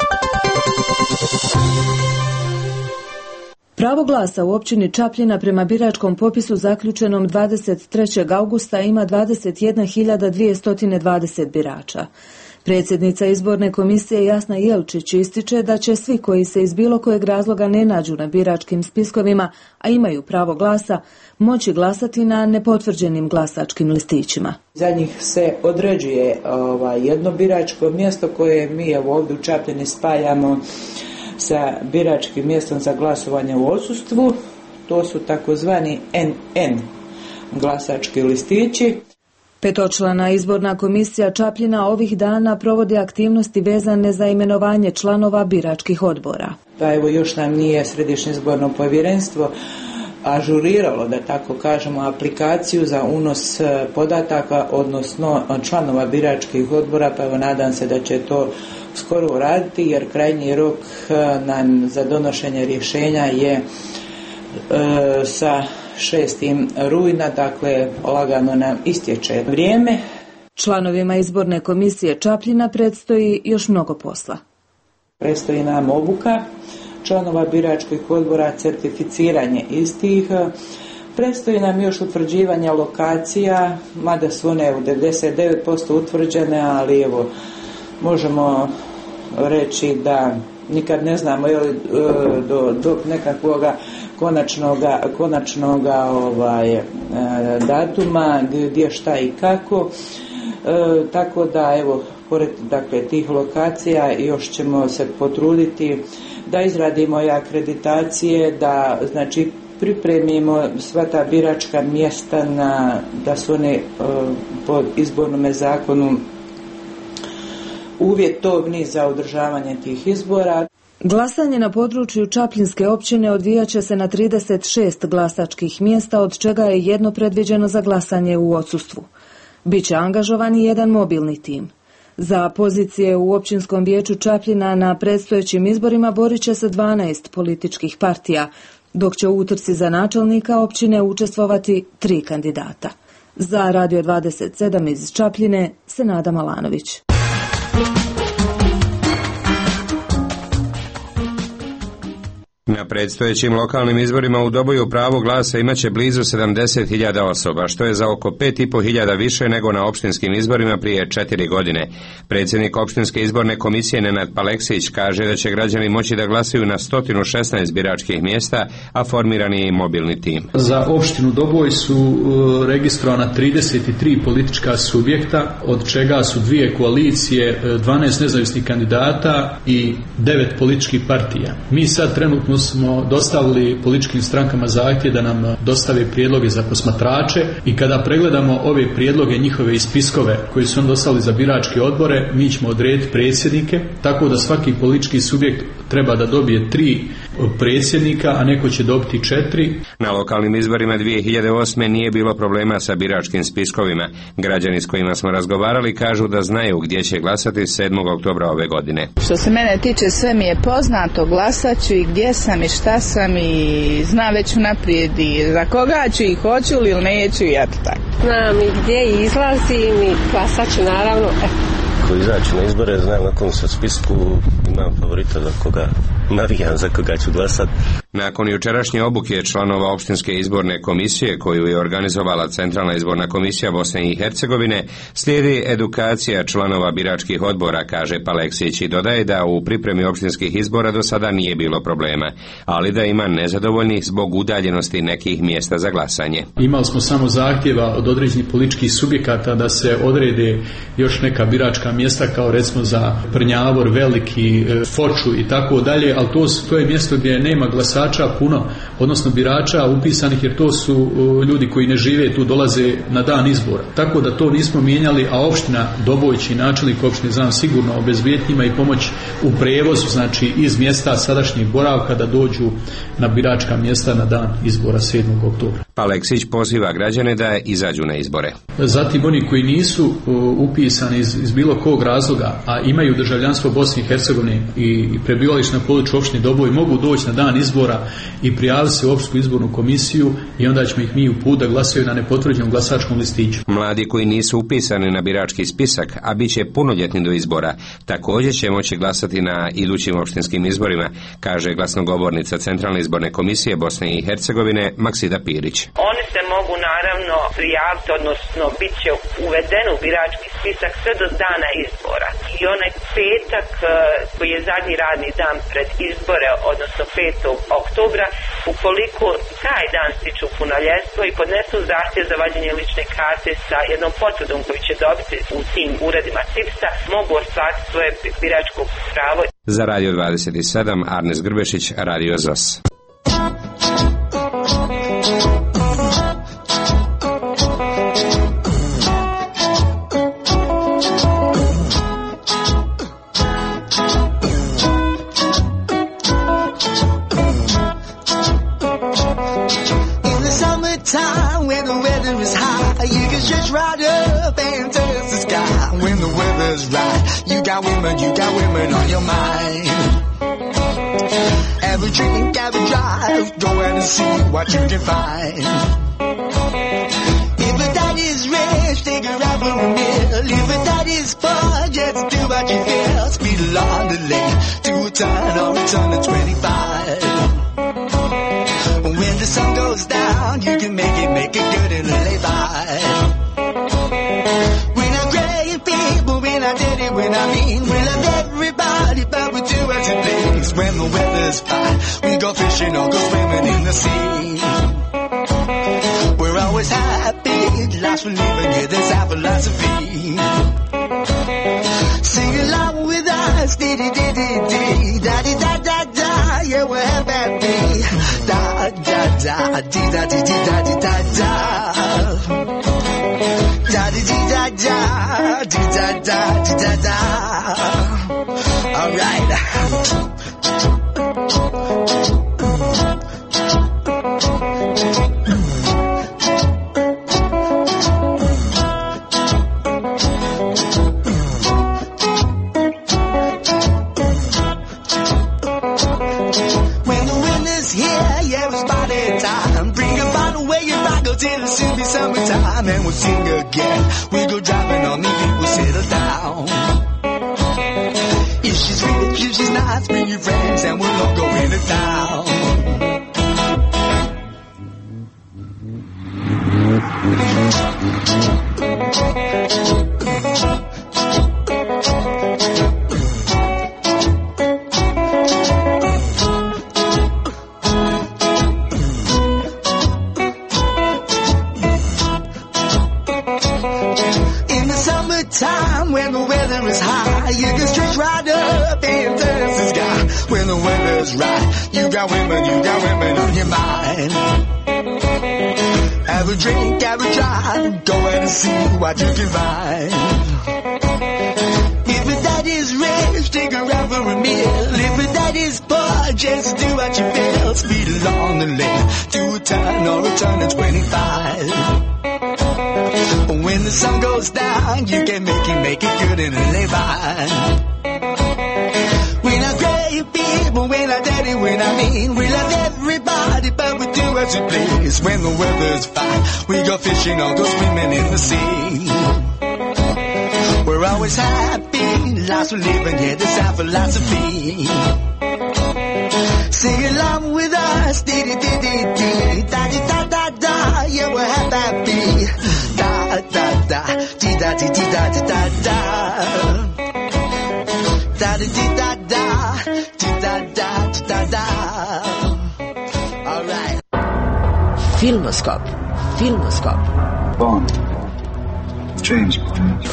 Pravo glasa u općini Čapljina prema biračkom popisu zaključenom dvadeset trećeg augusta ima dvadeset jedna hiljada dvjesto dvadeset birača. Predsjednica izborne komisije Jasna Jelčić ističe da će svi koji se iz bilo kojeg razloga ne nađu na biračkim spiskovima, a imaju pravo glasa, moći glasati na nepotvrđenim glasačkim listićima. Za njih se određuje ovaj, jedno biračko mjesto koje mi evo ovdje u Čapljini spajamo sa biračkim mjestom za glasovanje u odsustvu. To su takozvani en en glasački listići. Petočlana izborna komisija Čapljina ovih dana provodi aktivnosti vezane za imenovanje članova biračkih odbora. Pa evo još nam nije Središnje izborno povjerenstvo ažuriralo, da tako kažemo, aplikaciju za unos podataka, odnosno članova biračkih odbora, pa evo nadam se da će to skoro uraditi, jer krajnji rok nam za donošenje rješenja je e, sa šestog rujna, dakle lagano nam istječe vrijeme. Članovima izborne komisije Čapljina predstoji još mnogo posla. Predstoji nam obuka članova biračkih odbora, certificiranje istih, predstoji nam još utvrđivanje lokacija, mada su one u devedeset devet posto utvrđene, ali evo možemo reći da nikad ne znamo je li do, do nekakvoga konačnoga, konačnoga ovaj, datuma gdje šta i kako, e, tako da evo pored dakle, tih lokacija još ćemo se potruditi da izradimo i akreditacije, da znači pripremimo sva ta biračka mjesta na, da su one e, po izbornom zakonu uvjetovni za održavanje tih izbora. Glasanje na području Čapljinske općine odvijat će se na trideset šest glasačkih mjesta, od čega je jedno predviđeno za glasanje u odsustvu. Biće angažovan i jedan mobilni tim. Za pozicije u općinskom vijeću Čapljina na predstojećim izborima borit će se dvanaest političkih partija, dok će u utrci za načelnika općine učestvovati tri kandidata. Za Radio dvadeset sedam iz Čapljine, Senada Malanović. Na predstojećim lokalnim izborima u Doboju pravo glasa imaće blizu sedamdeset hiljada osoba, što je za oko pet i po hiljada više nego na opštinskim izborima prije četiri godine. Predsjednik opštinske izborne komisije Nenad Paleksić kaže da će građani moći da glasaju na sto šesnaest biračkih mjesta, a formirani je mobilni tim. Za opštinu Doboj su uh, registrovana trideset tri politička subjekta, od čega su dvije koalicije, dvanaest nezavisnih kandidata i devet političkih partija. Mi sad trenutno smo dostavili političkim strankama zahtjev da nam dostave prijedloge za posmatrače i kada pregledamo ove prijedloge, njihove ispiskove koji su on dostavili za biračke odbore, mi ćemo odrediti predsjednike, tako da svaki politički subjekt treba da dobije tri predsjednika, a neko će dobiti četiri. Na lokalnim izborima dvije hiljade osme nije bilo problema sa biračkim spiskovima. Građani s kojima smo razgovarali kažu da znaju gdje će glasati sedmog oktobra ove godine. Što se mene tiče, sve mi je poznato, glasat ću i gdje sam i šta sam i znam već unaprijed i za koga ću i hoću li ili neću i eto tako. Znam i gdje izlazim i glasat ću naravno. Ako izaću na izbore, znam na kom sam spisku, imam favorita za koga navijam, za koga ću glasati. Nakon jučerašnje obuke članova opštinske izborne komisije koju je organizovala Centralna izborna komisija Bosne i Hercegovine, slijedi edukacija članova biračkih odbora, kaže Paleksić, i dodaje da u pripremi opštinskih izbora do sada nije bilo problema, ali da ima nezadovoljnih zbog udaljenosti nekih mjesta za glasanje. Imali smo samo zahtjeva od određenih političkih subjekata da se odrede još neka biračka mjesta, kao recimo za Prnjavor, Veliki, Foču i tako dalje, ali to, to je mjesto gdje nema glasača puno, odnosno birača upisanih, jer to su uh, ljudi koji ne žive tu, dolaze na dan izbora. Tako da to nismo mijenjali, a opština Dobojć i načelnik opštine znam sigurno obezbijeti njima i pomoć u prevozu, znači iz mjesta sadašnjeg boravka da dođu na biračka mjesta na dan izbora sedmog oktobra. Paleksić poziva građane da izađu na izbore. Zatim oni koji nisu uh, upisani iz, iz bilo kog razloga, a imaju državljanstvo Bosne i Hercegovine i, i prebivalište na području opštine Doboj, mogu doći na dan izbora i prijaviti se u opštinsku izbornu komisiju i onda ćemo ih mi uputiti da glasaju na nepotvrđenom glasačkom listiću. Mladi koji nisu upisani na birački spisak, a bit će punoljetni do izbora, također će moći glasati na idućim opštinskim izborima, kaže glasnogovornica Centralne izborne komisije Bosne i Hercegovine Maksida Pirić. Oni se mogu naravno prijaviti, odnosno bit će uvedeno u birački spisak sve do dana izbora. I onaj petak koji je zadnji radni dan pred izbore, odnosno petog oktobra, ukoliko taj dan stiču punoljetstvo i podnesu zahtjev za vađenje lične karte sa jednom potvrdom koju će dobiti u tim uredima C I P S-a, mogu ostvariti svoje biračko pravo. Za Radio dvadeset sedam, Arnes Grbešić, Radio Z A S. Time when the weather is high, you can stretch right up and touch the sky. When the weather's right, you got women, you got women on your mind. Have a drink, have a drive, go out and see what you can find. If a daddy's rich, take her out for a meal. If a daddy's poor, just do what you feel. Speed along the lane to a turn or a turn of twenty-five. When the sun goes down, you can make it, make it good and lay by. We're not great people, we're not dirty, we're not mean. We love everybody, but we do as it please. When the weather's fine, we go fishing or go swimming in the sea. We're always happy, lots for living, yeah, that's our philosophy. Sing along with us, dee-dee-dee-dee-dee, da-dee-da-da-da, yeah, we're happy. Da da da dee da dee dee da dee da da da dee dee da da dee da da dee da da. All right. Till it should be summertime and we'll sing again. We go driving on the beat, we'll settle down. If she's rich, if she's nice, bring your friends and we'll all go into town. In the summertime, when the weather is high, you can stretch right up and touch the sky. When the weather's right, you got women, you got women on your mind. Have a drink, have a drive, go and see what you can find. If a daddy's rich, take her out for a meal. If a daddy's poor, just do what you feel. Speed along the lane, do a turn or a turn at twenty-five. When the sun goes down, you can make it, make it good and live by. We love great people, we love daddy, we love me. We love everybody, but we do as we please. When the weather's fine, we go fishing or go swimming in the sea. We're always happy, lots of living, yeah, that's our philosophy. Sing along with us, dee-dee-dee-dee-dee, da-dee-da-da-da, yeah, we're happy. Da-da-da, dee-da-dee-dee-da-dee-da-da. Da-dee-dee-da-da, dee-da-da-dee-da-da. All right. Filmoskop. Filmoskop. Bond. James Bond.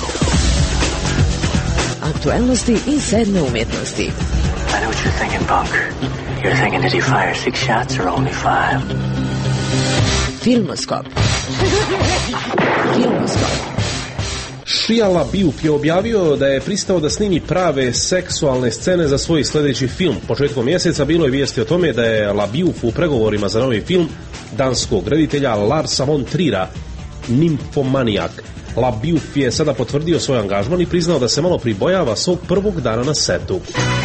Aktuelnosti i sedme umjetnosti. I know what you're thinking, Bunk. You're thinking, did he fire six shots or only five? Filmoskop. Filmoskop. Shia LaBeouf je objavio da je pristao da snimi prave seksualne scene za svoj sljedeći film. Početkom mjeseca bilo je vijesti o tome da je LaBeouf u pregovorima za novi film danskog reditelja Larsa von Trier'a, Nymphomaniac. LaBeouf je sada potvrdio svoj angažman i priznao da se malo pribojava svog prvog dana na setu.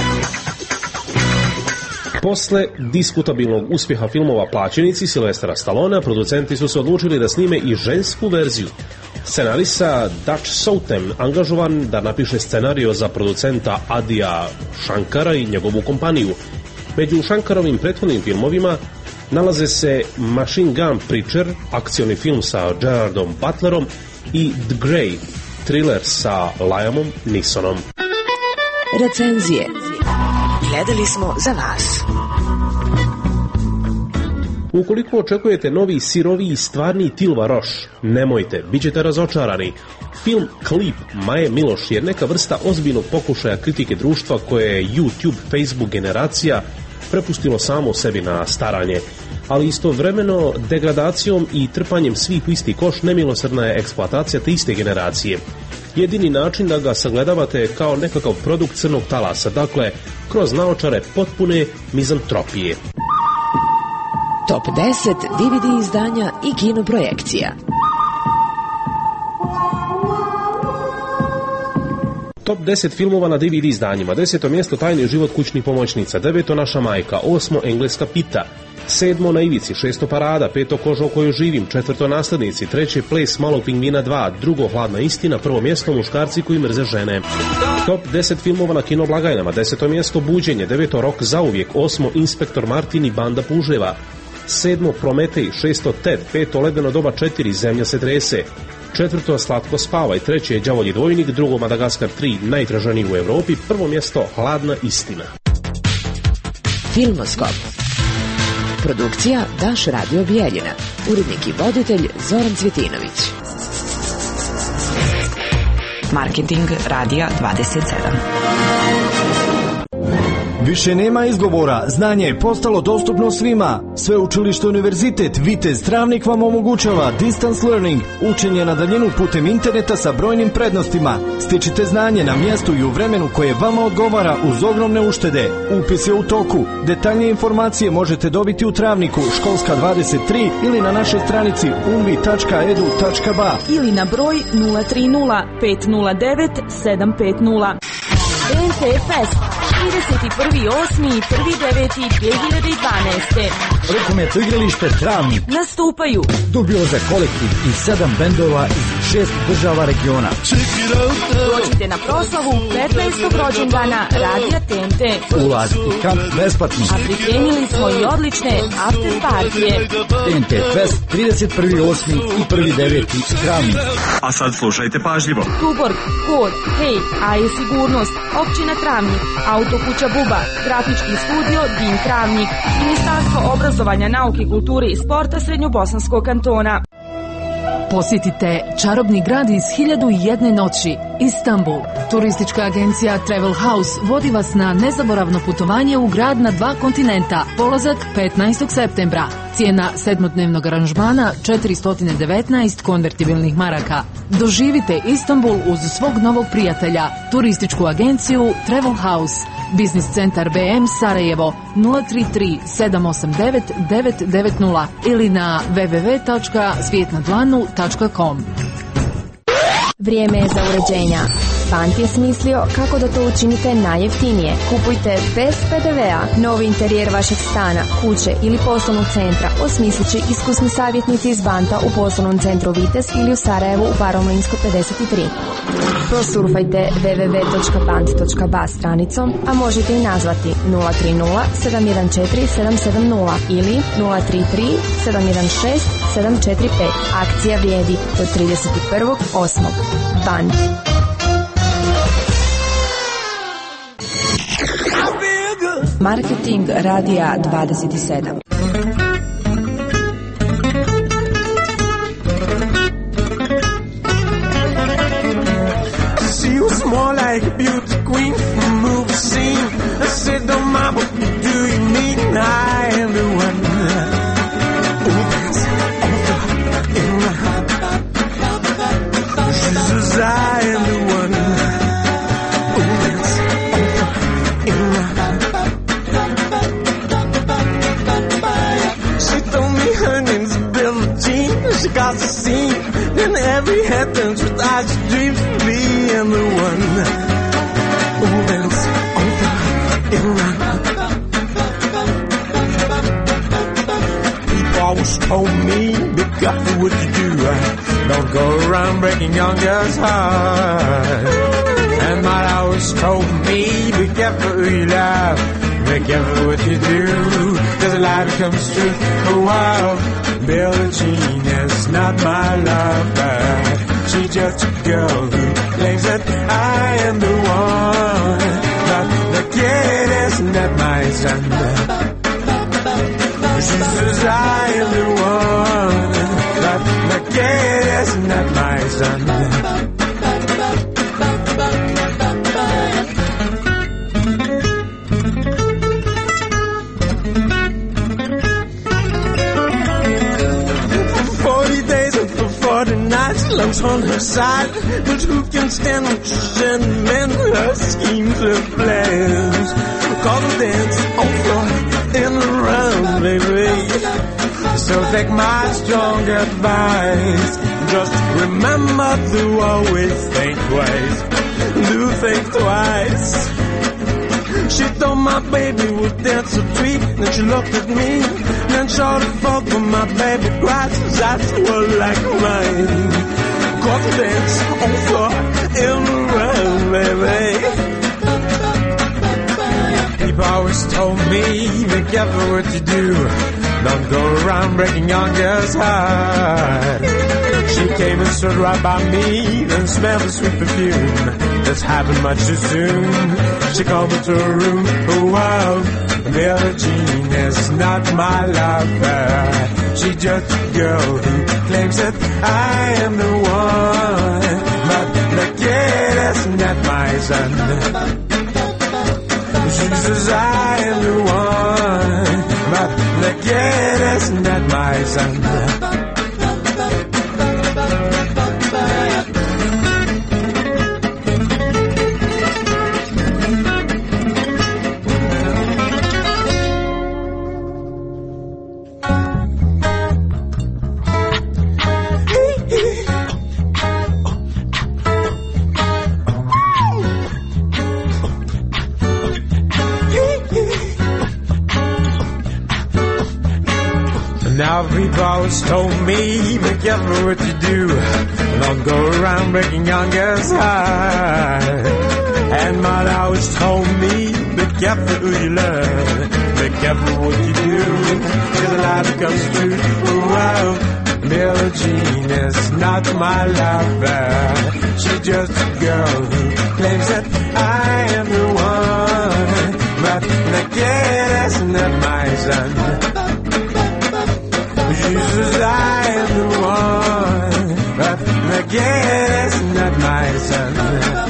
Posle diskutabilnog uspjeha filmova Plaćenici Silvestra Stallonea, producenti su se odlučili da snime i žensku verziju. Scenarista Dutch Southam angažovan da napiše scenario za producenta Adija Shankara i njegovu kompaniju. Među Shankarovim prethodnim filmovima nalaze se Machine Gun Preacher, akcioni film sa Gerardom Butlerom, i The Grey, thriller sa Liamom Neesonom. Recenzije. Gledali smo za vas. Ukoliko očekujete novi sirovi i stvarni Tilva Roš, nemojte, bit ćete razočarani. Film Klip Maje Miloš je neka vrsta ozbiljnog pokušaja kritike društva koje je YouTube, Facebook generacija prepustilo samo sebi na staranje, ali istovremeno degradacijom i trpanjem svih u isti koš nemilosrdna je eksploatacija te iste generacije. Jedini način da ga sagledavate kao nekakav produkt crnog talasa, dakle, kroz naočare potpune mizantropije. Top deset D V D izdanja i kinoprojekcija. Top deset filmova na D V D izdanjima. Deseto mjesto Tajni život kućnih pomoćnica. Deveto Naša majka. Osmo Engleska pita. Sedmo Na ivici. Šesto Parada. Peto Koža u kojoj živim. Četvrto Naslednici. Treće Ples malog pingvina dva. Drugo Hladna istina. Prvo mjesto Muškarci koji mrze žene. Top deset filmova na kino blagajnama. Deseto mjesto Buđenje. Deveto Rok zauvijek. Osmo Inspektor Martin i banda puževa. Sedmo Prometej. Šesto Ted. Peto Ledeno doba četiri. Zemlja se trese. Četvrto Slatko spavaj. Treće je Đavolji dvojnik. Drugo Madagaskar tri. Najtraženiji u Europi. Prvo mjesto Hladna istina. Filmoskop. Produkcija Daš Radio Bijeljina. Urednik i voditelj Zoran Cvjetinović. Marketing Radija dvadeset sedam. Više nema izgovora, znanje je postalo dostupno svima. Sveučilište Univerzitet Vitez Travnik vam omogućava distance learning, učenje na daljinu putem interneta sa brojnim prednostima. Stičite znanje na mjestu i u vremenu koje vama odgovara uz ogromne uštede. Upis je u toku. Detaljnije informacije možete dobiti u Travniku, školska dvadeset tri ili na našoj stranici umvi tačka edu tačka ba ili na broj nula tri nula pet nula devet sedam pet nula. E N T Fest trideset prvi osmi i prvi deveti dve hiljade dvanaeste. Rukometno igralište Travnik Nastupaju Dubioza kolektiv i sedam bendova iz šest država regiona. Dođite na proslavu petnaestog rođendana Radija T N T. Ulaz i kamp besplatni. A pripremili smo i odlične after partije. T N T Fest trideset prvi osmi i prvi deveti Travnik. A sad slušajte pažljivo. Tuborg, Kod, Hej, A je sigurnost, općina Travnik, Autokuća Buba, grafički studio Din Travnik, Ministarstvo obrazovanja, nauke, kulture i sporta Srednjobosanskog kantona. Posjetite čarobni grad iz hiljadu i jedne noći, Istanbul. Turistička agencija Travel House vodi vas na nezaboravno putovanje u grad na dva kontinenta. Polazak petnaestog septembra. Cijena sedmodnevnog aranžmana četiristo devetnaest konvertibilnih maraka. Doživite Istanbul uz svog novog prijatelja. Turističku agenciju Travel House. Biznis centar B M Sarajevo nula tri tri sedam osam devet devet devet nula ili na w w w tačka svijet na dlanu tačka com. Vrijeme je za uređenja. Bant je smislio kako da to učinite najjeftinije. Kupujte bez P D V-a. Novi interijer vašeg stana, kuće ili poslovnog centra osmislit će iskusni savjetnici iz Banta u poslovnom centru Vites ili u Sarajevu u Paromlinsko pedeset tri. Prosurfajte w w w tačka bant tačka ba stranicom, a možete i nazvati nula tri nula sedam jedan četiri sedam sedam nula ili nula tri tri sedam jedan šest sedam četiri pet. Akcija vrijedi do trideset prvog osmog Bant. Marketing Radija dvadeset sedam. She was more like a beauty queen from a movie scene. I said, don't mind what you do, you mean I am the one. Ooh, that's over in my heart. She says I am the one. Ooh, that's over in my heart. She told me her name's Billie Jean. She got the scene. Then every head turns with eyes she dreams of being the one. Ooh, that's over in my heart. People always told me, be careful what you do. Don't go around breaking young girls' hearts. And my always told me, be careful who you love. Be careful what you do. Cause a lie becomes truth. Oh, wow. Billie Jean is not my lover. She's just a girl who claims that I am the one. But the kid is not my son. She says I am the one. But the kid is not my son. Lunch on her side, but who can stand when she's sending men her schemes of plans? Call the dance on floor in the round, baby. So take my strong advice. Just remember to always think twice. Do think twice. She thought my baby would dance a treat. Then she looked at me. Then short of fuck when my baby cries. His eyes were like mine. Confidence on floor in the round, baby. People always told me, be careful what you do. Don't go around breaking young girls' heart. She came and stood right by me, then smelled the sweet perfume. This happened much too soon. She called me to her room. Oh wow, Billie Jean is not my lover. She's just a girl who claims that I am the one. But the kid is not my son. She says I am the one. But the kid is not my son. always told me, be careful what you do, don't go around breaking young girls' heart. And mother always told me, be careful who you love, be careful what you do, cause a lie becomes true. Wow, Billie Jean is not my lover, she's just a girl who claims that I am the one, but the kid is not my son. She says I am the one, but the kid is not my son.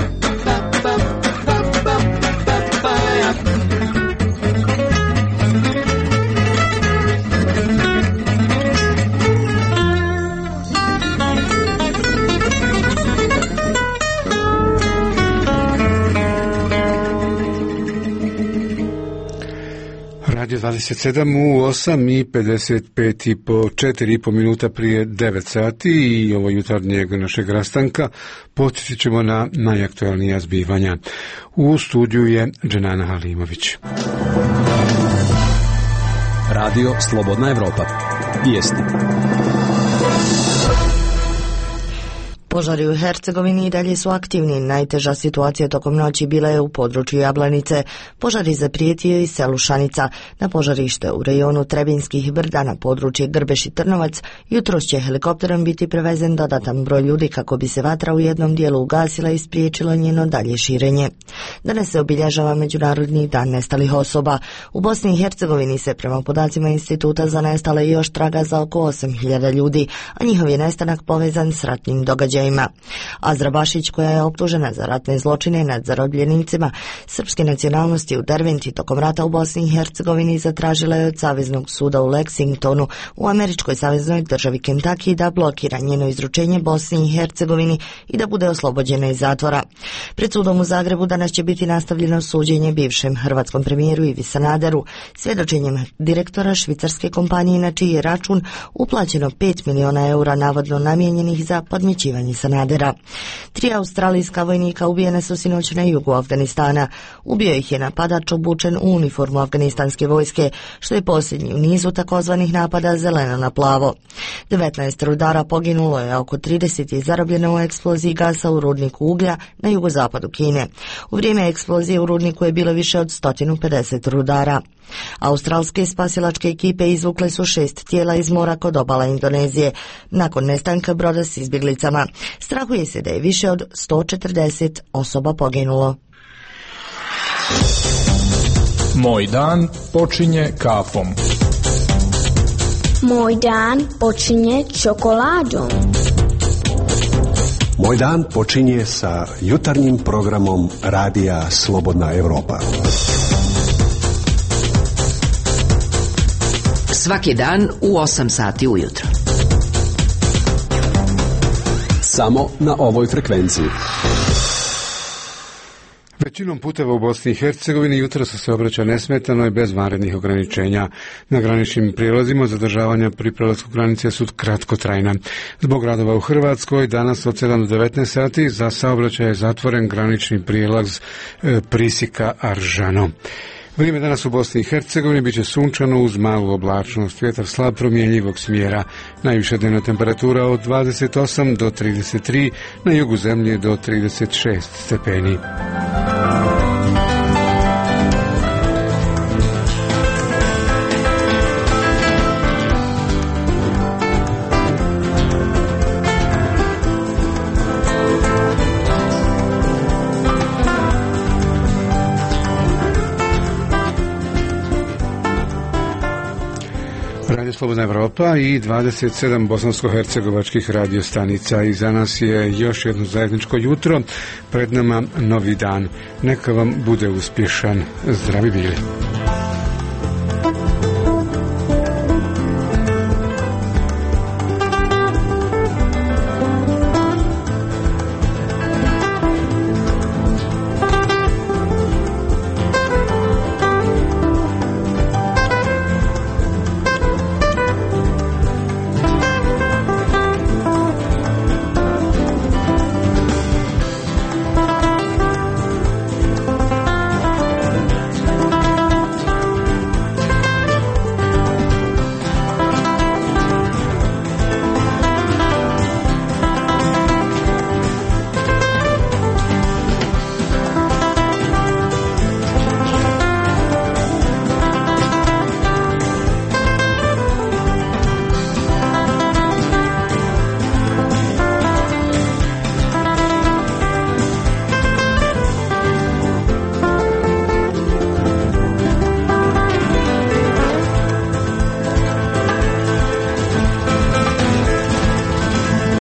Radio dvadeset sedam u osam i pedeset pet i po četiri i po minuta prije devet sati i ovo jutarnjeg našeg rastanka podsjetit ćemo na najaktualnija zbivanja. U studiju je Dženana Halimović. Radio Slobodna Evropa. Vijesti. Požari u Hercegovini i dalje su aktivni. Najteža situacija tokom noći bila je u području Jablanice. Požari zaprijetio i selu Šanica. Na požarište u rejonu Trebinskih brda na područje Grbeš i Trnovac jutros će helikopterom biti prevezen dodatan broj ljudi kako bi se vatra u jednom dijelu ugasila i spriječilo njeno dalje širenje. Danas se obilježava Međunarodni dan nestalih osoba. U Bosni i Hercegovini se prema podacima Instituta za nestale još traga za oko osam hiljada ljudi, a njihov je nestanak povezan s ratnim događajima. Azra Bašić, koja je optužena za ratne zločine nad zarobljenicima srpske nacionalnosti u Derventi tokom rata u Bosni i Hercegovini, zatražila je od Saveznog suda u Lexingtonu u američkoj saveznoj državi Kentucky da blokira njeno izručenje Bosni i Hercegovini i da bude oslobođena iz zatvora. Pred sudom u Zagrebu danas će biti nastavljeno suđenje bivšem hrvatskom premijeru Ivi Sanaderu, svjedočenjem direktora švicarske kompanije na čiji je račun uplaćeno pet miliona eura navodno namijenjenih za podmićivanje Sanadera. Tri australijska vojnika ubijene su sinoć na jugu Afganistana. Ubio ih je napadač obučen u uniformu afganistanske vojske, što je posljednji u nizu takozvanih napada zeleno na plavo. devetnaest rudara poginulo je, oko trideset je zarobljeno u eksploziji gasa u rudniku uglja na jugozapadu Kine. U vrijeme eksplozije u rudniku je bilo više od sto pedeset rudara. Australske spasilačke ekipe izvukle su šest tijela iz mora kod obala Indonezije nakon nestanka broda s izbjeglicama. Strahuje se da je više od sto četrdeset osoba poginulo. Moj dan počinje kafom. Moj dan počinje čokoladom. Moj dan počinje sa jutarnjim programom Radija Slobodna Evropa. Svaki dan u osam sati ujutro. Samo na ovoj frekvenciji. Većinom puteva u Bosni i Hercegovini jutro se obraća nesmetano i bez vanrednih ograničenja. Na graničnim prijelazima zadržavanja pri prelasku granice su kratkotrajna. Zbog radova u Hrvatskoj danas od sedam do devetnaest sati za saobraćaj je zatvoren granični prijelaz e, Prisika-Aržano. Vrijeme danas u Bosni i Hercegovini biće sunčano uz malu oblačnost, vjetar slab promjenjivog smjera. Najviša dnevna temperatura od dvadeset osam do trideset tri, na jugu zemlje do trideset šest stepeni. Slobodna Evropa i dvadeset sedam bosansko-hercegovačkih radiostanica. I za nas je još jedno zajedničko jutro, pred nama novi dan. Neka vam bude uspješan. Zdravi bili.